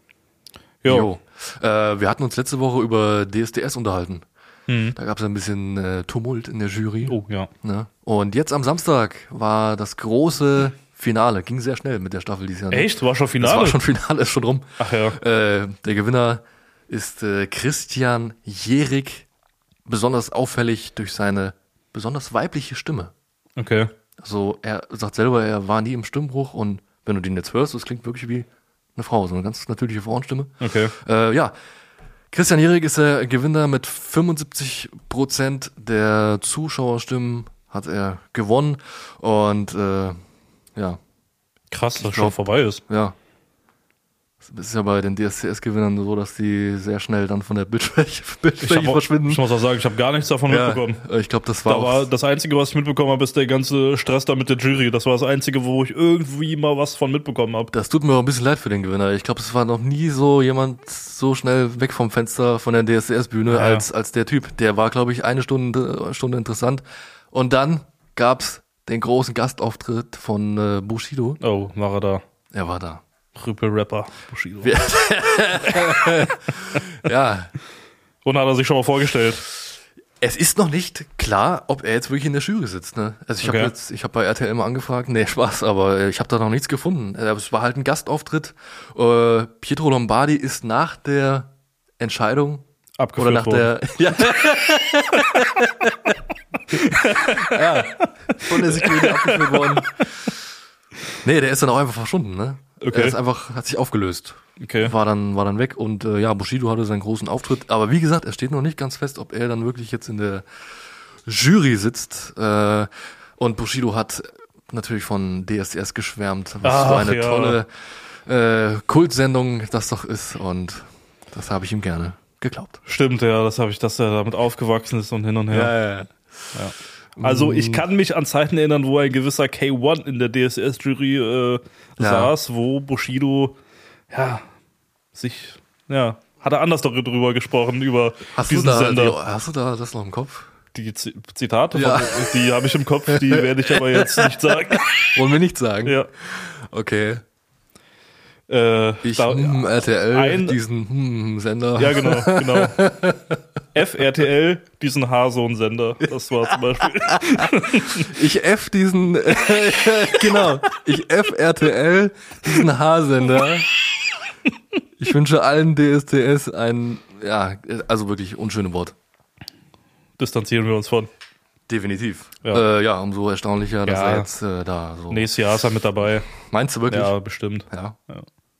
Jo. Jo. Äh, wir hatten uns letzte Woche über D S D S unterhalten. Hm. Da gab es ein bisschen äh, Tumult in der Jury. Oh, ja. Ne? Und jetzt am Samstag war das große Finale. Ging sehr schnell mit der Staffel dieses Jahr. Ne? Echt? War schon Das Finale? war schon Finale, ist schon rum. Ach ja. Äh, der Gewinner ist äh, Christian Jährig, besonders auffällig durch seine besonders weibliche Stimme. Okay. Also er sagt selber, er war nie im Stimmbruch und wenn du den jetzt hörst, das klingt wirklich wie eine Frau, so eine ganz natürliche Frauenstimme. Okay. Äh, ja, Christian Jährig ist der Gewinner mit fünfundsiebzig Prozent der Zuschauerstimmen hat er gewonnen und äh, ja, Krass, dass das glaub- schon vorbei ist. ja. Es ist ja bei den D S C S-Gewinnern so, dass die sehr schnell dann von der Bildfläche, Ich, Bildfläche hab auch, verschwinden. ich muss auch sagen, ich habe gar nichts davon Ja, mitbekommen. äh, ich glaube, das war Da auch, war das Einzige, was ich mitbekommen habe, ist der ganze Stress da mit der Jury. Das war das Einzige, wo ich irgendwie mal was von mitbekommen habe. das tut mir auch ein bisschen leid für den Gewinner. Ich glaube, es war noch nie so jemand so schnell weg vom Fenster von der D S C S-Bühne Ja. als, als der Typ. Der war, glaube ich, eine Stunde, Stunde interessant. Und dann gab's den großen Gastauftritt von äh, Bushido. Oh, war er da. Er war da. Rüpel-Rapper Bushido. Wir- Ja, Und hat er sich schon mal vorgestellt. es ist noch nicht klar, ob er jetzt wirklich in der Jury sitzt. Ne? Also ich Okay. habe jetzt, ich habe bei R T L mal angefragt, nee, Spaß, aber äh, ich habe da noch nichts gefunden. Äh, Es war halt ein Gastauftritt. Äh, Pietro Lombardi ist nach der Entscheidung Abgeführt oder nach worden. der ja. ja, von der Security abgeführt worden. Nee, der ist dann auch einfach verschwunden, ne? Okay. Er ist einfach, hat sich aufgelöst. Okay. War dann, war dann weg und äh, ja, Bushido hatte seinen großen Auftritt. Aber wie gesagt, es steht noch nicht ganz fest, ob er dann wirklich jetzt in der Jury sitzt. Äh, und Bushido hat natürlich von D S D S geschwärmt, was Ach, so eine ja. tolle äh, Kultsendung das doch ist. Und das habe ich ihm gerne geglaubt. Stimmt, ja, das habe ich, dass er damit aufgewachsen ist und hin und her. ja, ja. Also ich kann mich an Zeiten erinnern, wo ein gewisser K eins in der D S D S-Jury äh, Ja. saß, wo Bushido, ja, sich, ja, hat er anders darüber gesprochen, über Hast du, diesen da, Sender. die, hast du da das noch im Kopf? Die Z- Zitate, Ja. von, die habe ich im Kopf, die werde ich aber jetzt nicht sagen. Wollen wir nicht sagen? Ja. Okay. Äh, Ich, da, hm, R T L, ein- diesen hm, Sender. ja, genau, genau. F R T L, diesen Haarsohn-Sender, das war zum Beispiel. Ich F diesen, äh, genau, ich F R T L, diesen H-Sender. Ich wünsche allen D S D S ein, ja, also wirklich unschöne Wort. Distanzieren wir uns von. Definitiv. Ja. Ja, äh, ja umso erstaunlicher, dass Ja. er jetzt äh, da so. Nächstes Jahr ist er mit dabei. Meinst du wirklich? Ja, bestimmt. Ja. Ja. Ich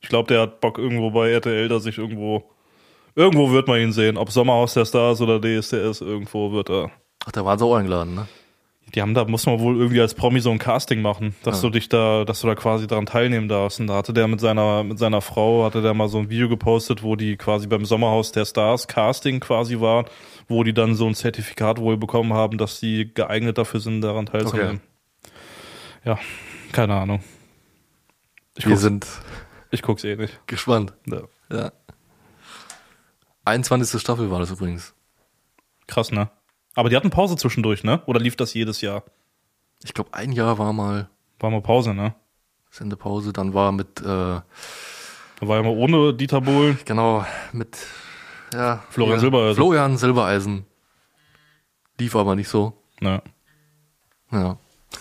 Ich glaube, der hat Bock irgendwo bei R T L, dass sich irgendwo, irgendwo wird man ihn sehen. Ob Sommerhaus der Stars oder D S D S, irgendwo wird er. Ach, da waren sie auch eingeladen, ne? Die haben da, muss man wohl irgendwie als Promi so ein Casting machen, dass Ja. du dich da, dass du da quasi daran teilnehmen darfst. Und da hatte der mit seiner, mit seiner Frau, hatte der mal so ein Video gepostet, wo die quasi beim Sommerhaus der Stars Casting quasi waren, wo die dann so ein Zertifikat wohl bekommen haben, dass die geeignet dafür sind, daran teilzunehmen. Ja, keine Ahnung. Ich Wir guck's, sind ich guck's eh nicht. gespannt. Ja. Ja. einundzwanzigste Staffel war das übrigens. Krass, ne? Aber die hatten Pause zwischendurch, ne? Oder lief das jedes Jahr? Ich glaube, ein Jahr war mal War mal Pause, ne? Sendepause, dann war mit, äh, Da war ja mal ohne Dieter Bohlen. genau, mit ja, Florian ja, Silbereisen. Florian Silbereisen. Lief aber nicht so. Ne. Ja.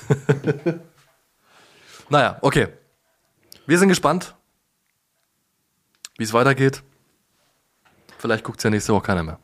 Naja, okay. Wir sind gespannt, wie es weitergeht. Vielleicht guckt es ja nächste Woche keiner mehr.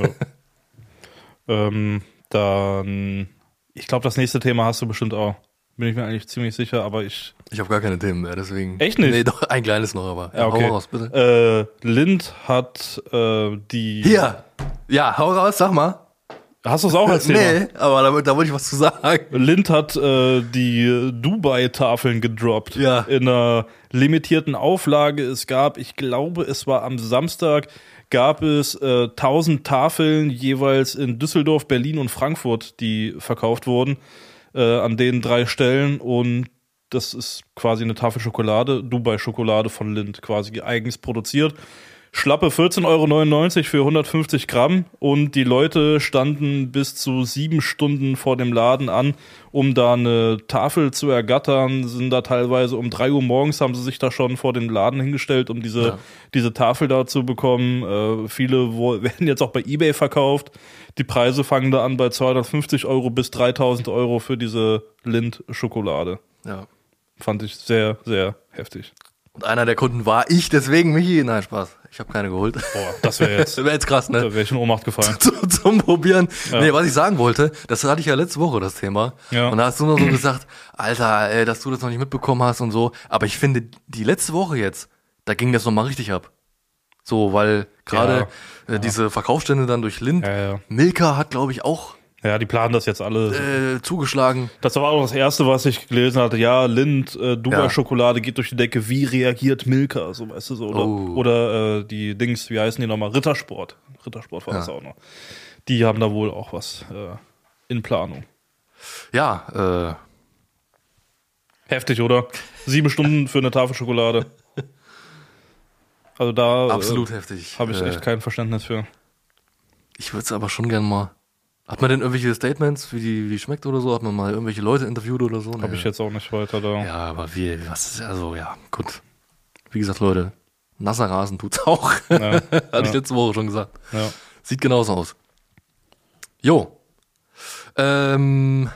Ähm, dann, ich glaube, das nächste Thema hast du bestimmt auch. Bin ich mir eigentlich ziemlich sicher, aber ich. Ich habe gar keine Themen mehr, deswegen. Echt nicht? Nee, doch, ein kleines noch, aber. Ja, okay. Hau raus, bitte. Äh, Lind hat äh, die. Hier! Ja, hau raus, sag mal. Hast du es auch als Thema? Nee, aber da, da wollte ich was zu sagen. Lind hat äh, die Dubai-Tafeln gedroppt. Ja. In einer limitierten Auflage. Es gab, ich glaube, es war am Samstag, gab es äh, tausend Tafeln jeweils in Düsseldorf, Berlin und Frankfurt, die verkauft wurden. Äh, an den drei Stellen. Und das ist quasi eine Tafel Schokolade, Dubai-Schokolade von Lind, quasi eigens produziert. Schlappe vierzehn Euro neunundneunzig für hundertfünfzig Gramm und die Leute standen bis zu sieben Stunden vor dem Laden an, um da eine Tafel zu ergattern, sind da teilweise um drei Uhr morgens haben sie sich da schon vor den Laden hingestellt, um diese, Ja. diese Tafel da zu bekommen. Äh, viele wo, werden jetzt auch bei eBay verkauft. Die Preise fangen da an bei zweihundertfünfzig Euro bis dreitausend Euro für diese Lind-Schokolade. Ja. Fand ich sehr, sehr heftig. Und einer der Kunden war ich, deswegen Michi. Nein, Spaß. Ich habe keine geholt. Boah, das wäre jetzt, Das wäre jetzt krass, ne? da wäre ich in Ohnmacht gefallen. Zum, zum Probieren. Ja. Nee, was ich sagen wollte, das hatte ich ja letzte Woche, das Thema. Ja. Und da hast du nur so gesagt, Alter, ey, dass du das noch nicht mitbekommen hast und so. Aber ich finde, die letzte Woche jetzt, da ging das nochmal richtig ab. So, weil gerade Ja. äh, diese Verkaufsstände dann durch Lind, Ja, ja. Milka hat, glaube ich, auch Ja, die planen das jetzt alle. äh, zugeschlagen. Das war auch das Erste, was ich gelesen hatte. Ja, Lind, äh, Dubai-Schokolade geht durch die Decke. Wie reagiert Milka? So, weißt du, so. Oder, Oh. oder äh, die Dings, wie heißen die nochmal? Rittersport. Rittersport war Ja. das auch noch. Die haben da wohl auch was äh, in Planung. Ja, äh, Heftig, oder? Sieben Stunden für eine Tafel Schokolade. Also da absolut äh, heftig. habe ich äh, echt kein Verständnis für. Ich würde es aber schon gern mal. Hat man denn irgendwelche Statements, wie die, wie die schmeckt oder so? Hat man mal irgendwelche Leute interviewt oder so? Habe Nee. ich jetzt auch nicht weiter da. Ja, aber wie, was ist, also, ja, gut. Wie gesagt, Leute, nasser Rasen tut's auch. Ja, Hatte ich ja. letzte Woche schon gesagt. ja. Sieht genauso aus. Jo. Ähm,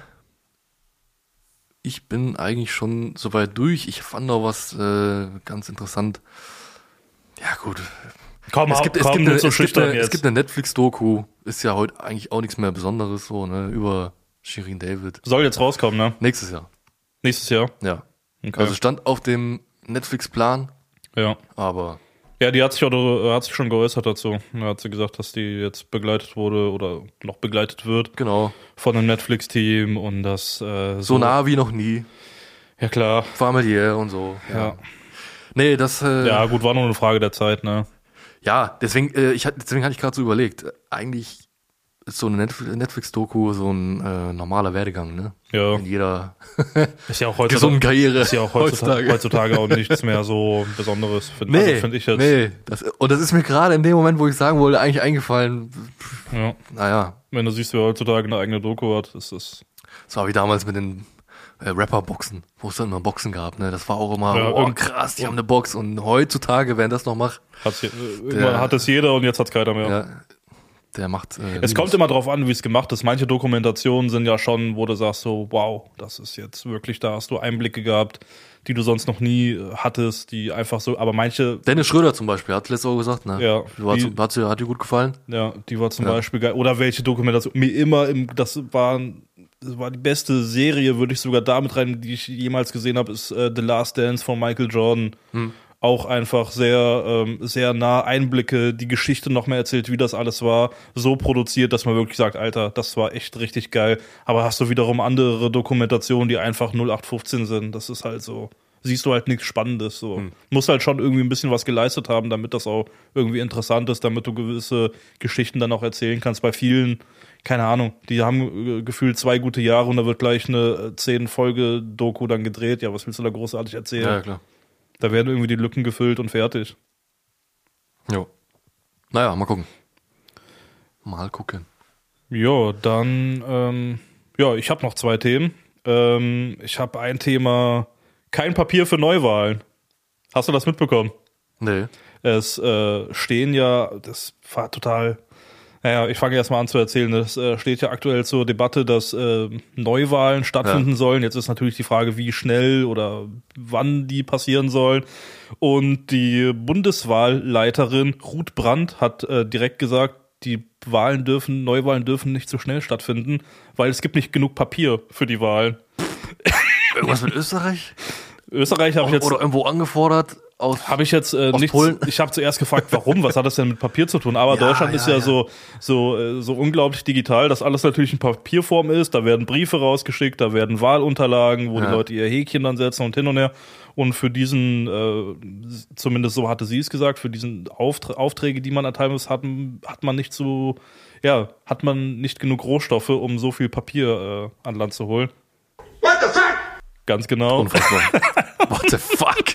ich bin eigentlich schon soweit durch. Ich fand noch was äh, ganz interessant. Ja, gut. Komm, Es hau- gibt, es, komm gibt nicht eine, so es, gibt schüchtern eine, es jetzt. gibt eine Netflix-Doku. Ist ja heute eigentlich auch nichts mehr Besonderes, so, ne? Über Shirin David. Soll jetzt rauskommen, ne? Nächstes Jahr. Nächstes Jahr. Ja. Okay. Also stand auf dem Netflix-Plan, ja. aber Ja, die hat sich, auch, äh, hat sich schon geäußert dazu. Da hat sie gesagt, dass die jetzt begleitet wurde oder noch begleitet wird genau. von einem Netflix-Team und das äh, So nah wie noch nie. Ja, klar. Familiär und so. Ja. Nee, das, äh, Ja, ja, gut, war nur eine Frage der Zeit, ne? deswegen, äh, ich, hat- deswegen hatte ich gerade so überlegt, äh, eigentlich ist so eine Netf- Netflix-Doku so ein äh, normaler Werdegang, ne? Ja. In jeder Ist ja auch gesunden heutzutage, Karriere. ist ja auch heutzutage, heutzutage auch nichts mehr so Besonderes, finde Nee, also find ich jetzt. nee. Das, und das ist mir gerade in dem Moment, wo ich sagen wollte, eigentlich eingefallen. Ja. Naja, Wenn du siehst, wer heutzutage eine eigene Doku hat, ist das. das war wie damals mit den äh, Rapper-Boxen, wo es dann immer Boxen gab, ne? Das war auch immer, Ja, oh irgend- krass, die haben eine Box. Und heutzutage, wer das noch macht, Hat's, äh, irgendwann hat es jeder und jetzt hat es keiner mehr. ja, der macht. Äh, Es kommt immer drauf an, wie es gemacht ist. Manche Dokumentationen sind ja schon, wo du sagst so, wow, das ist jetzt wirklich, da hast du Einblicke gehabt, die du sonst noch nie äh, hattest, die einfach so, aber manche, Dennis Schröder zum Beispiel, hat letzte Woche gesagt, ne? Ja, War die- zu, hat, sie, hat dir gut gefallen? ja, die war zum Ja. Beispiel geil. Oder welche Dokumentation, mir immer im, das war, das war die beste Serie, würde ich sogar damit rein, die ich jemals gesehen habe, ist äh, The Last Dance von Michael Jordan. Hm. auch einfach sehr, ähm, sehr nah Einblicke, die Geschichte noch mehr erzählt, wie das alles war, so produziert, dass man wirklich sagt, Alter, das war echt richtig geil. Aber hast du wiederum andere Dokumentationen, die einfach null acht fünfzehn sind. Das ist halt so, siehst du halt nichts Spannendes. So. Hm. Musst halt schon irgendwie ein bisschen was geleistet haben, damit das auch irgendwie interessant ist, damit du gewisse Geschichten dann auch erzählen kannst. Bei vielen, keine Ahnung, die haben äh, gefühlt zwei gute Jahre und da wird gleich eine zehn Folge Doku dann gedreht. Ja, was willst du da großartig erzählen? Ja, klar. Da werden irgendwie die Lücken gefüllt und fertig. Jo. Naja, mal gucken. Mal gucken. Ja, dann, ähm, ja, ich habe noch zwei Themen. Ähm, ich habe ein Thema, kein Papier für Neuwahlen. Hast du das mitbekommen? Nee. Es äh, stehen ja, das war total, naja, ich fange erst mal an zu erzählen. Es äh, steht ja aktuell zur Debatte, dass äh, Neuwahlen stattfinden ja. sollen. Jetzt ist natürlich die Frage, wie schnell oder wann die passieren sollen. Und die Bundeswahlleiterin Ruth Brandt hat äh, direkt gesagt, die Wahlen dürfen, Neuwahlen dürfen nicht so schnell stattfinden, weil es gibt nicht genug Papier für die Wahlen. Irgendwas mit Österreich? Österreich habe ich jetzt oder irgendwo angefordert aus habe ich jetzt äh, nichts. Polen? Ich habe zuerst gefragt, warum? Was hat das denn mit Papier zu tun? Aber ja, Deutschland ja, ist ja, ja. so so äh, so unglaublich digital, dass alles natürlich in Papierform ist. Da werden Briefe rausgeschickt, da werden Wahlunterlagen, wo ja. die Leute ihr Häkchen dann setzen und hin und her. Und für diesen, äh, zumindest so hatte sie es gesagt, für diesen Auftra- Aufträge, die man erteilen muss, hat, hat man nicht so, ja, hat man nicht genug Rohstoffe, um so viel Papier äh, an Land zu holen. What the fuck? Ganz genau. Unfassbar. What the fuck?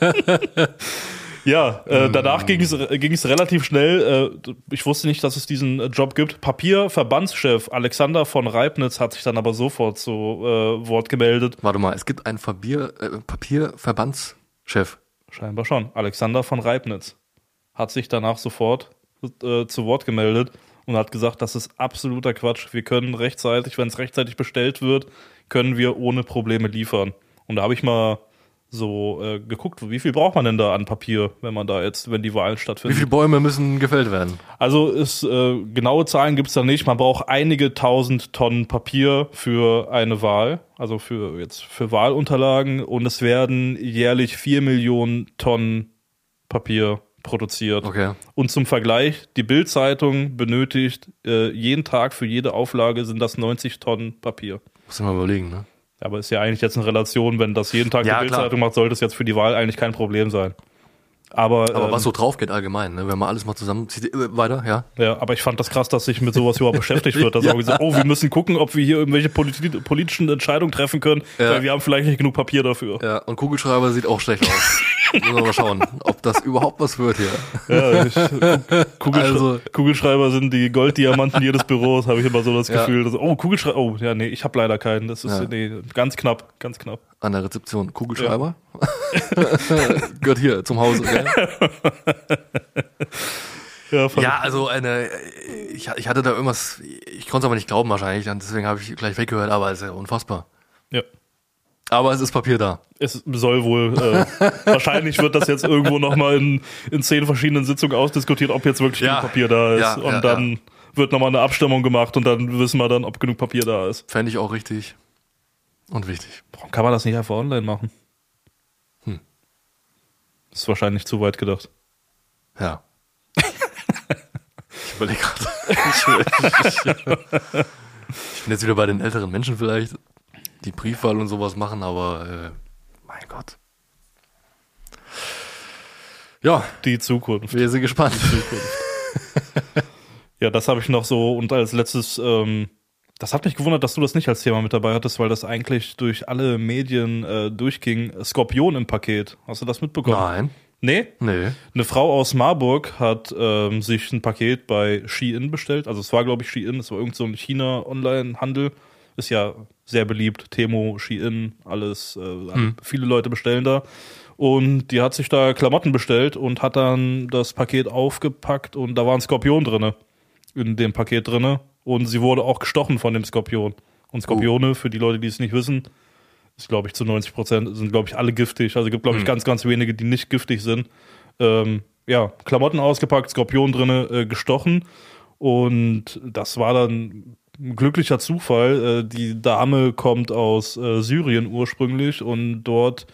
Ja, äh, danach ging es ging es relativ schnell. Äh, ich wusste nicht, dass es diesen äh, Job gibt. Papierverbandschef Alexander von Reibnitz hat sich dann aber sofort zu äh, Wort gemeldet. Warte mal, es gibt einen Papier, äh, Papierverbandschef. Scheinbar schon. Alexander von Reibnitz hat sich danach sofort äh, zu Wort gemeldet und hat gesagt, das ist absoluter Quatsch. Wir können rechtzeitig, wenn es rechtzeitig bestellt wird, können wir ohne Probleme liefern. Und da habe ich mal so äh, geguckt, wie viel braucht man denn da an Papier, wenn man da jetzt, wenn die Wahlen stattfinden? Wie viele Bäume müssen gefällt werden? Also ist, äh, genaue Zahlen gibt es da nicht. Man braucht einige tausend Tonnen Papier für eine Wahl, also für jetzt für Wahlunterlagen, und es werden jährlich vier Millionen Tonnen Papier produziert. Okay. Und zum Vergleich, die Bild-Zeitung benötigt äh, jeden Tag für jede Auflage sind das neunzig Tonnen Papier. Muss ich mal überlegen, ne? Aber ist ja eigentlich jetzt eine Relation, wenn das jeden Tag Ja, die Bild-Zeitung macht, sollte es jetzt für die Wahl eigentlich kein Problem sein. Aber, Aber ähm, was so drauf geht allgemein, ne? Wenn man alles mal zusammenzieht, äh, weiter, ja? ja, aber ich fand das krass, dass sich mit sowas überhaupt beschäftigt wird. Dass Ja. auch gesagt, oh, wir müssen gucken, ob wir hier irgendwelche politi- politischen Entscheidungen treffen können, Ja. weil wir haben vielleicht nicht genug Papier dafür. Ja, und Kugelschreiber sieht auch schlecht aus. Müssen wir mal schauen, ob das überhaupt was wird hier. Ja, ich, Kugelschre- Also- Kugelschreiber sind die Golddiamanten jedes Büros, habe ich immer so das Ja. Gefühl. Dass, oh, Kugelschreiber, oh, ja, nee, ich habe leider keinen. Das ist, Ja. nee, ganz knapp, ganz knapp. An der Rezeption. Kugelschreiber? Gehört hier zum Hause, gell? Ja, fand Ja, also eine, ich, ich hatte da irgendwas, ich konnte es aber nicht glauben wahrscheinlich, und deswegen habe ich gleich weggehört, aber es ist ja unfassbar. ja. Aber es ist Papier da. Es soll wohl, äh, wahrscheinlich wird das jetzt irgendwo nochmal in, in zehn verschiedenen Sitzungen ausdiskutiert, ob jetzt wirklich Ja. genug Papier da ist. Ja, und ja, dann ja. wird nochmal eine Abstimmung gemacht und dann wissen wir dann, ob genug Papier da ist. Fände ich auch richtig und wichtig. Warum kann man das nicht einfach online machen? Hm. Ist wahrscheinlich zu weit gedacht. Ja. Ich überlege gerade. Ich bin jetzt wieder bei den älteren Menschen vielleicht, die Briefwahl und sowas machen, aber äh, mein Gott. Ja, Die Zukunft. wir sind gespannt. Ja, das habe ich noch so. Und als letztes, ähm, das hat mich gewundert, dass du das nicht als Thema mit dabei hattest, weil das eigentlich durch alle Medien äh, durchging. Skorpion im Paket. Hast du das mitbekommen? Nein. Nee? Nee. Eine Frau aus Marburg hat ähm, sich ein Paket bei Shein bestellt. Also es war, glaube ich, Shein. Es war irgend so ein China-Online-Handel. Ist ja sehr beliebt. Temo, Shein, alles. Äh, Hm. Viele Leute bestellen da. Und die hat sich da Klamotten bestellt und hat dann das Paket aufgepackt und da war ein Skorpion drinne. In dem Paket drinne. Und sie wurde auch gestochen von dem Skorpion. Und Skorpione, für die Leute, die es nicht wissen, ist, glaube ich, zu neunzig Prozent, sind, glaube ich, alle giftig. Also gibt, glaube ich, Hm. ganz, ganz wenige, die nicht giftig sind. Ähm, ja, Klamotten ausgepackt, Skorpion drinne, äh, gestochen. Und das war dann ein glücklicher Zufall. Äh, die Dame kommt aus äh, Syrien ursprünglich und dort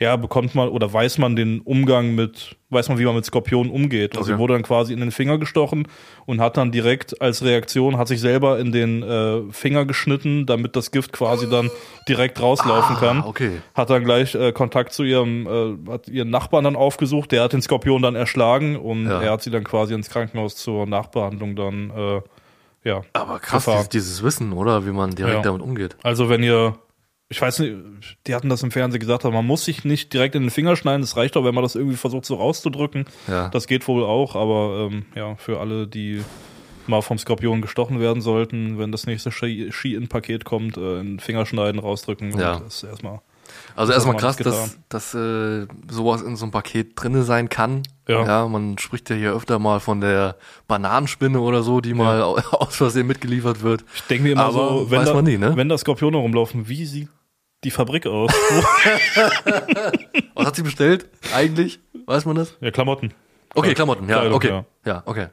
ja, bekommt man oder weiß man den Umgang mit, weiß man, wie man mit Skorpionen umgeht. Also Okay. sie wurde dann quasi in den Finger gestochen und hat dann direkt als Reaktion, hat sich selber in den äh, Finger geschnitten, damit das Gift quasi dann direkt rauslaufen Ah, kann. okay. Hat dann gleich äh, Kontakt zu ihrem, äh, hat ihren Nachbarn dann aufgesucht, der hat den Skorpion dann erschlagen und Ja. er hat sie dann quasi ins Krankenhaus zur Nachbehandlung dann, äh, ja. Aber krass, gefahren. dieses, dieses Wissen, oder? Wie man direkt Ja. damit umgeht. Also wenn ihr, ich weiß nicht, die hatten das im Fernsehen gesagt, aber man muss sich nicht direkt in den Finger schneiden, es reicht auch, wenn man das irgendwie versucht so rauszudrücken. Ja. Das geht wohl auch, aber ähm, ja, für alle, die mal vom Skorpion gestochen werden sollten, wenn das nächste Ski- Ski-In-Paket kommt, äh, in den Finger schneiden, rausdrücken Ja. und das ist erstmal. Also Das erstmal hat man krass, nicht dass, dass äh, sowas in so einem Paket drinne sein kann. Ja. ja. Man spricht ja hier öfter mal von der Bananenspinne oder so, die mal au- aus Versehen mitgeliefert wird. Ich denke mir immer Aber so, wenn weiß da, man nie, ne? wenn da Skorpione rumlaufen, wie sieht die Fabrik aus? Was hat sie bestellt eigentlich? Weiß man das? Ja, Klamotten. Okay, Ja, Klamotten, ja, Kleidung, okay. ja. Ja, okay.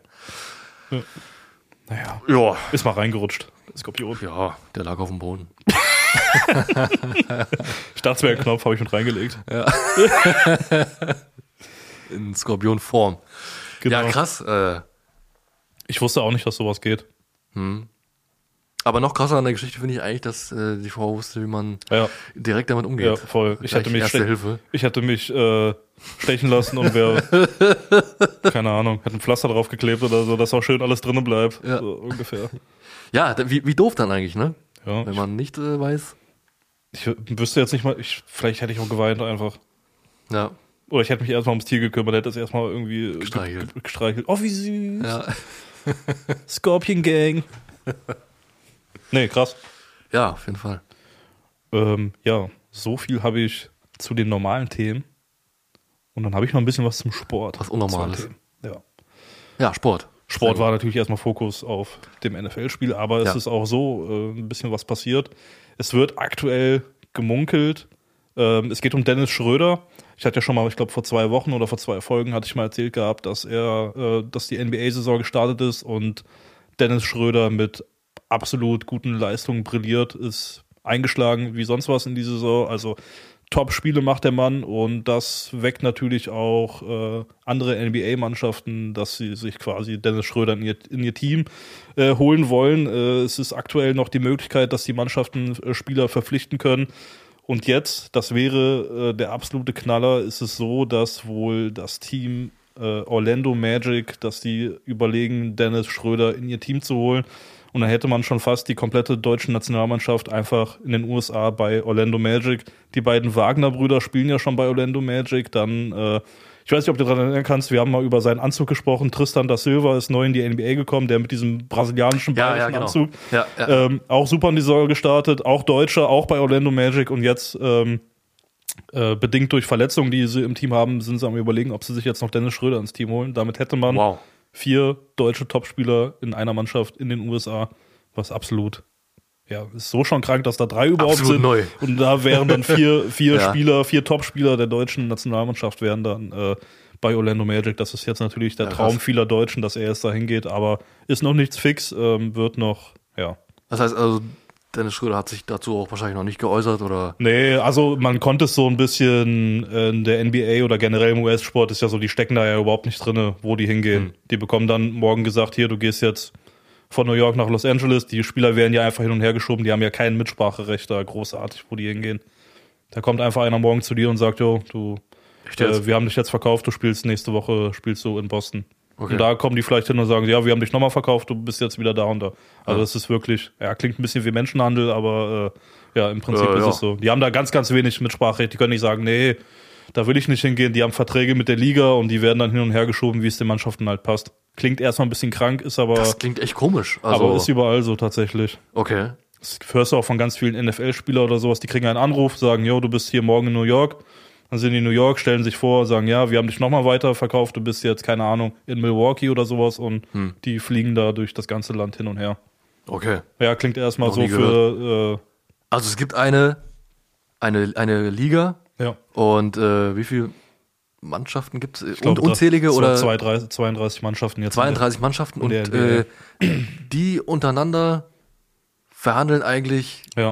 Naja, Ja. ist mal reingerutscht, der Skorpion. Ja, der lag auf dem Boden. Staatswerkknopf habe ich mit reingelegt. In Skorpionform. Genau. Ja, krass. Äh, Ich wusste auch nicht, dass sowas geht. aber noch krasser an der Geschichte finde ich eigentlich, dass äh, die Frau wusste, wie man Ja. direkt damit umgeht. Ja, voll. Ich Gleich hätte mich, Erste ste- Hilfe. ich hätte mich äh, stechen lassen und wäre, keine Ahnung, hätte ein Pflaster draufgeklebt oder so, dass auch schön alles drinnen bleibt. Ja. So ungefähr. Ja, da- wie, wie doof dann eigentlich, ne? Ja, Wenn ich, man nicht äh, weiß. ich wüsste jetzt nicht mal, ich, vielleicht hätte ich auch geweint einfach. Ja. Oder ich hätte mich erstmal ums Tier gekümmert, hätte es erstmal irgendwie Gestreichelt. ge- gestreichelt. Oh, wie süß. Ja. Scorpion Gang. Nee, krass. Ja, auf jeden Fall. Ähm, ja, so viel habe ich zu den normalen Themen. Und dann habe ich noch ein bisschen was zum Sport. Was Unnormales. Zwei Themen. Ja. Ja, Sport. Sport Sehr war natürlich erstmal Fokus auf dem N F L-Spiel, aber es Ja. ist auch so äh, ein bisschen was passiert. Es wird aktuell gemunkelt. Ähm, es geht um Dennis Schröder. Ich hatte ja schon mal, ich glaube vor zwei Wochen oder vor zwei Folgen hatte ich mal erzählt gehabt, dass er, äh, dass die N B A-Saison gestartet ist und Dennis Schröder mit absolut guten Leistungen brilliert, ist eingeschlagen wie sonst was in die Saison. Also Top-Spiele macht der Mann und das weckt natürlich auch äh, andere N B A-Mannschaften, dass sie sich quasi Dennis Schröder in ihr, in ihr Team äh, holen wollen. Äh, es ist aktuell noch die Möglichkeit, dass die Mannschaften äh, Spieler verpflichten können. Und jetzt, das wäre äh, der absolute Knaller, ist es so, dass wohl das Team äh, Orlando Magic, dass die überlegen, Dennis Schröder in ihr Team zu holen. Und dann hätte man schon fast die komplette deutsche Nationalmannschaft einfach in den U S A bei Orlando Magic. Die beiden Wagner-Brüder spielen ja schon bei Orlando Magic. Dann, äh, ich weiß nicht, ob du daran erinnern kannst, wir haben mal über seinen Anzug gesprochen. Tristan da Silva ist neu in die N B A gekommen, der mit diesem brasilianischen Ja, bayerischen ja, genau. Anzug. Ja, ja. Ähm, auch super in die Saison gestartet, auch Deutscher, auch bei Orlando Magic und jetzt ähm, äh, bedingt durch Verletzungen, die sie im Team haben, sind sie am Überlegen, ob sie sich jetzt noch Dennis Schröder ins Team holen. Damit hätte man Wow. vier deutsche Topspieler in einer Mannschaft in den U S A, was absolut, ja, ist so schon krank, dass da drei überhaupt Absolut sind. neu. Und da wären dann vier, vier Ja. Spieler, vier Topspieler der deutschen Nationalmannschaft wären dann äh, bei Orlando Magic. Das ist jetzt natürlich der Ja, Traum krass. vieler Deutschen, dass er jetzt dahin geht, aber ist noch nichts fix, ähm, wird noch, ja. Das heißt also, Dennis Schröder hat sich dazu auch wahrscheinlich noch nicht geäußert oder. Nee, also man konnte es so ein bisschen äh, in der N B A oder generell im U S-Sport ist ja so, die stecken da ja überhaupt nicht drin, wo die hingehen. Hm. Die bekommen dann morgen gesagt, hier, du gehst jetzt von New York nach Los Angeles. Die Spieler werden ja einfach hin und her geschoben, die haben ja kein Mitspracherecht da großartig, wo die hingehen. Da kommt einfach einer morgen zu dir und sagt, jo, du, Echt jetzt? äh, wir haben dich jetzt verkauft, du spielst nächste Woche, spielst du in Boston. Okay. Und da kommen die vielleicht hin und sagen, ja, wir haben dich nochmal verkauft, du bist jetzt wieder da und da. Also Ja. das ist wirklich, ja, klingt ein bisschen wie Menschenhandel, aber äh, ja, im Prinzip Ja, ist ja. es so. Die haben da ganz, ganz wenig Mitspracherecht. Die können nicht sagen, nee, da will ich nicht hingehen. Die haben Verträge mit der Liga und die werden dann hin und her geschoben, wie es den Mannschaften halt passt. Klingt erstmal ein bisschen krank, ist aber, Das klingt echt komisch. Also, aber ist überall so tatsächlich. okay. Das hörst du auch von ganz vielen N F L-Spielern oder sowas, die kriegen einen Anruf, sagen, jo, du bist hier morgen in New York. Dann sind die in New York, stellen sich vor, sagen, ja, wir haben dich nochmal weiterverkauft, du bist jetzt, keine Ahnung, in Milwaukee oder sowas und Hm. die fliegen da durch das ganze Land hin und her. Okay. Ja, klingt erstmal Noch so nie für, äh, Also es gibt eine, eine, eine Liga ja, und äh, wie viele Mannschaften gibt es? ich glaube, Und unzählige das- oder zweiunddreißig, zweiunddreißig Mannschaften jetzt. zweiunddreißig Mannschaften und in der äh, die untereinander verhandeln eigentlich Ja,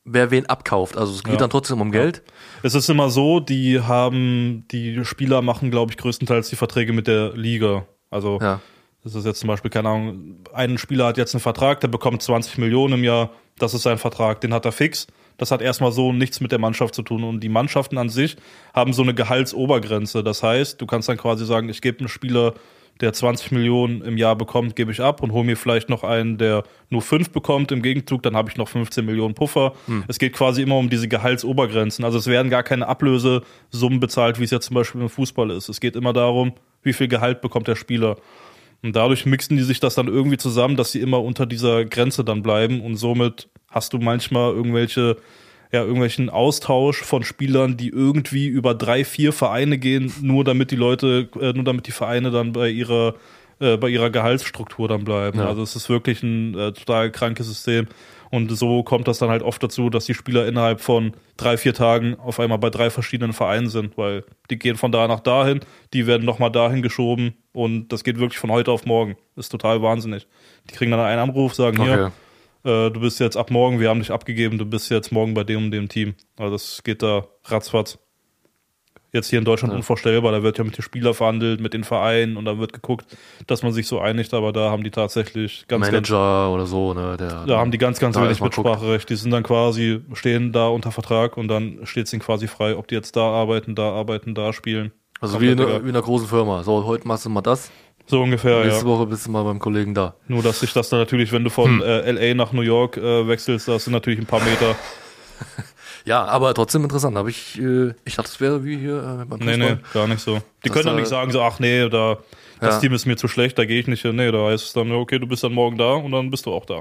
wer wen abkauft. Also es geht Ja. dann trotzdem um Geld. Es ist immer so, die haben, die Spieler machen, glaube ich, größtenteils die Verträge mit der Liga. Also Ja. das ist jetzt zum Beispiel, keine Ahnung, ein Spieler hat jetzt einen Vertrag, der bekommt zwanzig Millionen im Jahr, das ist sein Vertrag, den hat er fix. Das hat erstmal so nichts mit der Mannschaft zu tun. Und die Mannschaften an sich haben so eine Gehaltsobergrenze. Das heißt, du kannst dann quasi sagen, ich gebe einem Spieler, der zwanzig Millionen im Jahr bekommt, gebe ich ab und hole mir vielleicht noch einen, der nur fünf bekommt im Gegenzug, dann habe ich noch fünfzehn Millionen Puffer. Hm. Es geht quasi immer um diese Gehaltsobergrenzen. Also es werden gar keine Ablösesummen bezahlt, wie es jetzt zum Beispiel im Fußball ist. Es geht immer darum, wie viel Gehalt bekommt der Spieler. Und dadurch mixen die sich das dann irgendwie zusammen, dass sie immer unter dieser Grenze dann bleiben und somit hast du manchmal irgendwelche, ja, irgendwelchen Austausch von Spielern, die irgendwie über drei, vier Vereine gehen, nur damit die Leute, äh, nur damit die Vereine dann bei ihrer, äh, bei ihrer Gehaltsstruktur dann bleiben. Ja. Also es ist wirklich ein äh, total krankes System. Und so kommt das dann halt oft dazu, dass die Spieler innerhalb von drei, vier Tagen auf einmal bei drei verschiedenen Vereinen sind, weil die gehen von da nach dahin, die werden nochmal dahin geschoben und das geht wirklich von heute auf morgen. Das ist total wahnsinnig. Die kriegen dann einen Anruf, sagen, Okay. hier, äh, du bist jetzt ab morgen, wir haben dich abgegeben, du bist jetzt morgen bei dem und dem Team. Also das geht da ratzfatz. Jetzt hier in Deutschland Ja. unvorstellbar, da wird ja mit den Spielern verhandelt, mit den Vereinen und da wird geguckt, dass man sich so einigt, aber da haben die tatsächlich ganz, ganz Manager oder so, ne? Der, da haben die ganz, ganz da wenig erstmal guckt. Mitspracherecht. Die sind dann quasi, stehen da unter Vertrag und dann steht es ihnen quasi frei, ob die jetzt da arbeiten, da arbeiten, da spielen. Also wie in, Komplett einer- egal. wie in einer großen Firma. So, heute machst du mal das, So ungefähr, nächste ja. Woche bist du mal beim Kollegen da. Nur, dass sich das dann natürlich, wenn du von Hm. äh, L A nach New York äh, wechselst, das sind natürlich ein paar Meter. Ja, aber trotzdem interessant. Hab ich, äh, ich dachte, es wäre wie hier äh, beim Fußball. Nee, nee, gar nicht so. Die Das können dann da- nicht sagen, so, ach nee, da, das Ja. Team ist mir zu schlecht, da gehe ich nicht hin. Nee, da heißt es dann, okay, du bist dann morgen da und dann bist du auch da.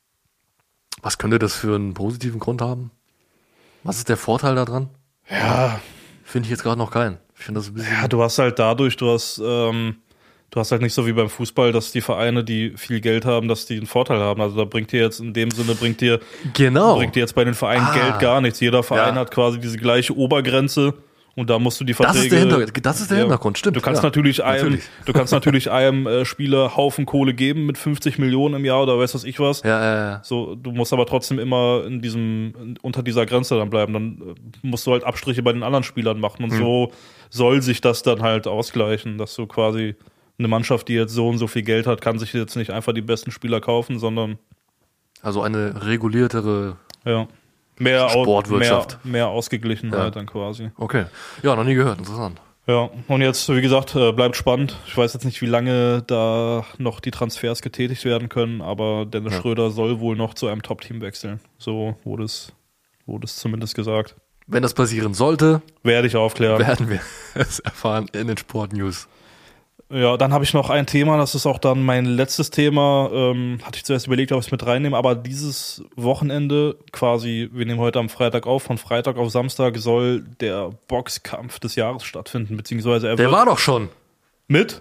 Was könnte das für einen positiven Grund haben? Was ist der Vorteil daran? Ja, Finde ich jetzt gerade noch keinen. Ich finde das ein bisschen. Ja, du hast halt dadurch, du hast, ähm, du hast halt nicht so wie beim Fußball, dass die Vereine, die viel Geld haben, dass die einen Vorteil haben. Also da bringt dir jetzt in dem Sinne, bringt dir, Genau. bringt dir jetzt bei den Vereinen Ah. Geld gar nichts. Jeder Verein Ja. hat quasi diese gleiche Obergrenze und da musst du die Das Verträge... ist der Hintergrund. Das ist der Hintergrund, stimmt. Du kannst ja. natürlich einem, Natürlich. du kannst natürlich einem äh, Spieler Haufen Kohle geben mit fünfzig Millionen im Jahr oder weiß was ich was. Ja, ja, ja. So, du musst aber trotzdem immer in diesem, unter dieser Grenze dann bleiben. Dann äh, musst du halt Abstriche bei den anderen Spielern machen. Und Hm. so soll sich das dann halt ausgleichen, dass du quasi eine Mannschaft, die jetzt so und so viel Geld hat, kann sich jetzt nicht einfach die besten Spieler kaufen, sondern Also eine reguliertere. ja, mehr, au- mehr, Sportwirtschaft. mehr Ausgeglichenheit Ja. dann quasi. Okay. Ja, noch nie gehört. Interessant. Ja, und jetzt, wie gesagt, äh, bleibt spannend. Ich weiß jetzt nicht, wie lange da noch die Transfers getätigt werden können, aber Dennis Ja. Schröder soll wohl noch zu einem Top-Team wechseln. So wurde es, wurde es zumindest gesagt. Wenn das passieren sollte, Werde ich aufklären. werden wir es erfahren in den Sport-News. Ja, dann habe ich noch ein Thema, das ist auch dann mein letztes Thema. Ähm, hatte ich zuerst überlegt, ob ich es mit reinnehme, aber dieses Wochenende quasi, wir nehmen heute am Freitag auf, von Freitag auf Samstag soll der Boxkampf des Jahres stattfinden, beziehungsweise er Der wird war doch schon. mit?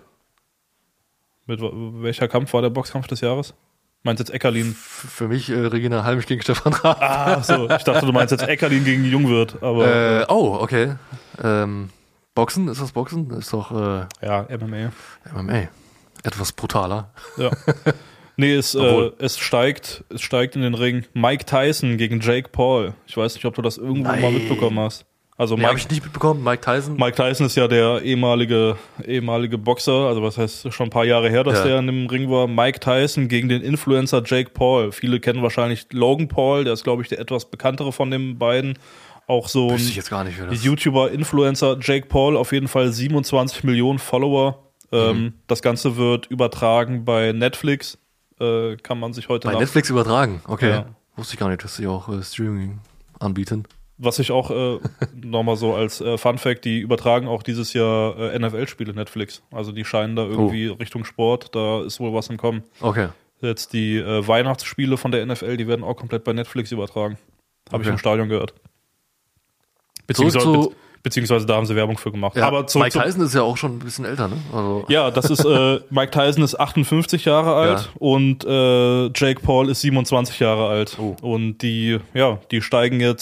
Mit w- welcher Kampf war der Boxkampf des Jahres? Meinst du jetzt Eckerlin? F- Für mich äh, Regina Halmich gegen Stefan Raab. Ah, so, ich dachte, du meinst jetzt Eckerlin gegen Jungwirth, aber Äh, oh, okay. Ähm, Boxen, ist das Boxen? Ist doch äh, ja, M M A. M M A. Etwas brutaler. Ja. Nee, es, äh, Obwohl. es steigt, es steigt in den Ring. Mike Tyson gegen Jake Paul. Ich weiß nicht, ob du das irgendwo Nein. mal mitbekommen hast. Also Nee, habe Mike, ich nicht mitbekommen. Mike Tyson. Mike Tyson ist ja der ehemalige, ehemalige Boxer. Also was heißt, schon ein paar Jahre her, dass Ja. der in dem Ring war. Mike Tyson gegen den Influencer Jake Paul. Viele kennen wahrscheinlich Logan Paul. Der ist, glaube ich, der etwas bekanntere von den beiden. Auch so ein Wüsste ich jetzt gar nicht, wer das ist. YouTuber, Influencer Jake Paul, auf jeden Fall siebenundzwanzig Millionen Follower. Ähm, Mhm. das Ganze wird übertragen bei Netflix. Äh, kann man sich heute Bei nach- Netflix übertragen. Okay. Ja. Wusste ich gar nicht, dass sie auch äh, Streaming anbieten. Was ich auch äh, nochmal so als äh, Fun Fact, die übertragen auch dieses Jahr äh, N F L-Spiele Netflix. Also die scheinen da irgendwie Oh. Richtung Sport, da ist wohl was im Kommen. Okay. Jetzt die äh, Weihnachtsspiele von der N F L, die werden auch komplett bei Netflix übertragen. Habe ich Okay. im Stadion gehört. Zurück Beziehungsweise, zu- be beziehungsweise da haben sie Werbung für gemacht. Ja, Aber zu, Mike zu, Tyson ist ja auch schon ein bisschen älter, ne? Also, Ja, das ist, äh, Mike Tyson ist achtundfünfzig Jahre alt Ja. und äh, Jake Paul ist siebenundzwanzig Jahre alt. Oh. Und die, ja, die steigen jetzt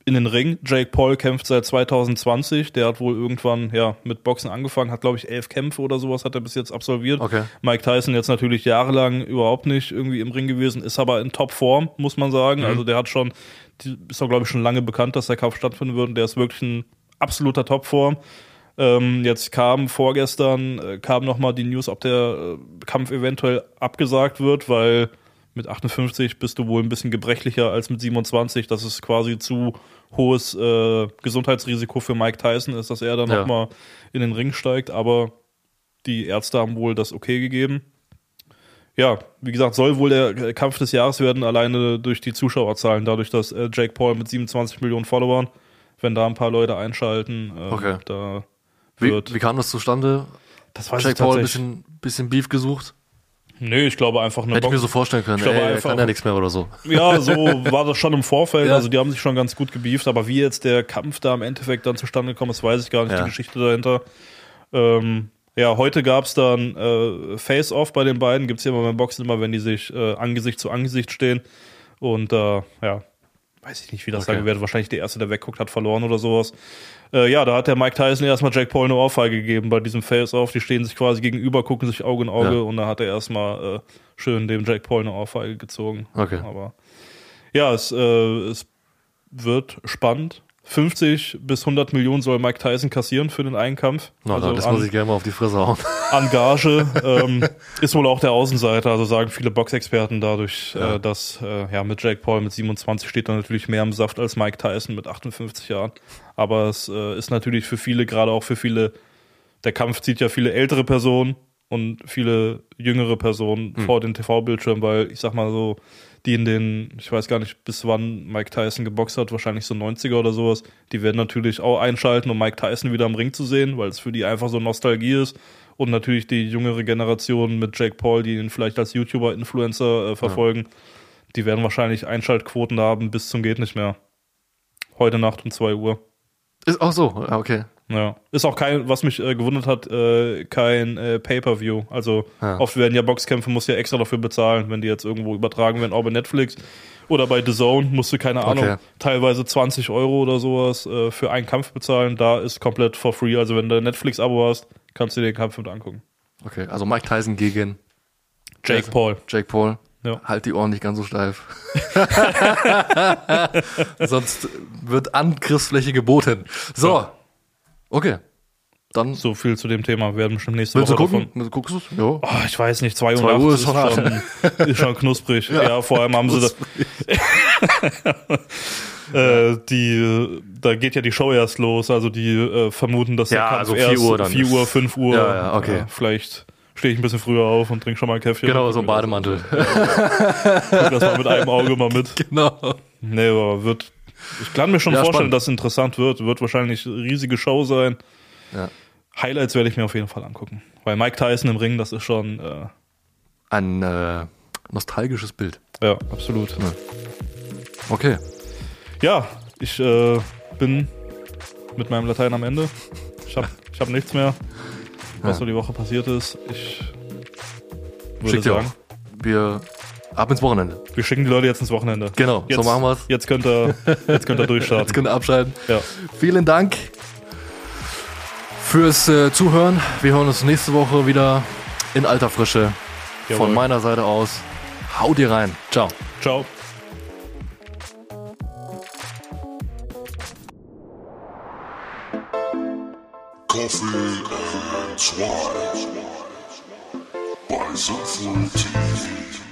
in den Ring. Jake Paul kämpft seit zwanzig zwanzig. Der hat wohl irgendwann ja mit Boxen angefangen, hat glaube ich elf Kämpfe oder sowas hat er bis jetzt absolviert. Okay. Mike Tyson jetzt natürlich jahrelang überhaupt nicht irgendwie im Ring gewesen, ist aber in Topform, muss man sagen. Mhm. Also der hat schon, ist auch glaube ich schon lange bekannt, dass der Kampf stattfinden wird. Und der ist wirklich in absoluter Topform. Ähm, jetzt kam vorgestern, äh, kam nochmal die News, ob der äh, Kampf eventuell abgesagt wird, weil mit achtundfünfzig bist du wohl ein bisschen gebrechlicher als mit siebenundzwanzig. Das ist quasi zu hohes äh, Gesundheitsrisiko für Mike Tyson ist, dass er dann ja. nochmal in den Ring steigt. Aber die Ärzte haben wohl das okay gegeben. Ja, wie gesagt, soll wohl der Kampf des Jahres werden, alleine durch die Zuschauerzahlen, dadurch, dass äh, Jake Paul mit siebenundzwanzig Millionen Followern, wenn da ein paar Leute einschalten, äh, okay. da wird... Wie, wie kam das zustande? Das weiß Jake ich Paul ein tatsächlich. bisschen, bisschen Beef gesucht? Nee, ich glaube einfach eine Hätte Box- ich mir so vorstellen können, ich glaube ey, einfach, kann ja nichts mehr oder so. Ja, so war das schon im Vorfeld, Ja. also die haben sich schon ganz gut gebieft, aber wie jetzt der Kampf da im Endeffekt dann zustande gekommen ist, weiß ich gar nicht, Ja. die Geschichte dahinter. Ähm, ja, heute gab's dann äh, Face-Off bei den beiden, gibt's ja immer beim Boxen immer, wenn die sich äh, Angesicht zu Angesicht stehen und äh, ja, weiß ich nicht, wie das Okay. sagen wird, wahrscheinlich der Erste, der wegguckt, hat verloren oder sowas. Äh, ja, da hat der Mike Tyson erstmal Jake Paul eine Ohrfeige gegeben bei diesem Face-Off. Die stehen sich quasi gegenüber, gucken sich Auge in Auge Ja. und da hat er erstmal äh, schön dem Jake Paul eine Ohrfeige gezogen. Okay. Aber ja, es, äh, es wird spannend. fünfzig bis hundert Millionen soll Mike Tyson kassieren für den einen Kampf. Na, also das an, muss ich gerne mal auf die Fresse hauen. an Gage. ähm, ist wohl auch der Außenseiter, also sagen viele Boxexperten dadurch, Ja. äh, dass äh, ja mit Jake Paul mit siebenundzwanzig steht da natürlich mehr im Saft als Mike Tyson mit achtundfünfzig Jahren. Aber es äh, ist natürlich für viele, gerade auch für viele, der Kampf zieht ja viele ältere Personen und viele jüngere Personen Hm. vor den T V-Bildschirm, weil ich sag mal so, die in den, ich weiß gar nicht, bis wann Mike Tyson geboxt hat, wahrscheinlich so neunziger oder sowas, die werden natürlich auch einschalten, um Mike Tyson wieder im Ring zu sehen, weil es für die einfach so Nostalgie ist. Und natürlich die jüngere Generation mit Jake Paul, die ihn vielleicht als YouTuber, Influencer äh, verfolgen, ja. die werden wahrscheinlich Einschaltquoten haben bis zum geht nicht mehr. Heute Nacht um zwei Uhr. Ist auch so, ja, okay. Ja. Ist auch kein, was mich äh, gewundert hat, äh, kein äh, Pay-Per-View. Also Ja. oft werden ja Boxkämpfe, musst du ja extra dafür bezahlen, wenn die jetzt irgendwo übertragen werden, auch bei Netflix oder bei D A Z N, musst du, keine Ahnung, Okay. teilweise zwanzig Euro oder sowas äh, für einen Kampf bezahlen. Da ist komplett for free. Also wenn du ein Netflix-Abo hast, kannst du dir den Kampf mit angucken. Okay, also Mike Tyson gegen Jake Paul. Jake Paul. Ja. Halt die Ohren nicht ganz so steif. Sonst wird Angriffsfläche geboten. So. Ja. Okay. Dann So viel zu dem Thema. Wir werden bestimmt nächste willst du Woche gucken? davon. Guckst du's? Ja. Oh, ich weiß nicht, zwei Uhr, Zwei Uhr nachts ist schon hart. schon, ist schon knusprig. Ja, ja, vor allem haben sie da, äh, die, da geht ja die Show erst los, also die äh, vermuten, dass Ja, der Kampf also vier erst Uhr dann vier ist- Uhr, fünf Uhr. Ja, ja, okay. Äh, vielleicht stehe ich ein bisschen früher auf und trinke schon mal ein Käffchen. Genau, so ein Bademantel. Guck das mal mit einem Auge mal mit. Genau. Nee, aber wird, ich kann mir schon Ja, vorstellen, spannend. dass es interessant wird. Wird wahrscheinlich eine riesige Show sein. Ja. Highlights werde ich mir auf jeden Fall angucken. Weil Mike Tyson im Ring, das ist schon, äh, Ein äh, nostalgisches Bild. ja, absolut. Ja. Okay. Ja, ich äh, bin mit meinem Latein am Ende. Ich habe ich hab nichts mehr, was Ja. so die Woche passiert ist. Ich würde Schickt ihr sagen, auch. Wir ab ins Wochenende. wir schicken die Leute jetzt ins Wochenende. Genau, jetzt, so machen wir's. Jetzt könnt ihr, jetzt könnt ihr Jetzt durchstarten. könnt ihr abschalten. Ja. Vielen Dank fürs äh, Zuhören. Wir hören uns nächste Woche wieder in alter Frische. Jawohl. Von meiner Seite aus. Haut ihr rein. Ciao. Ciao. Coffee and Swine by Sinful T V.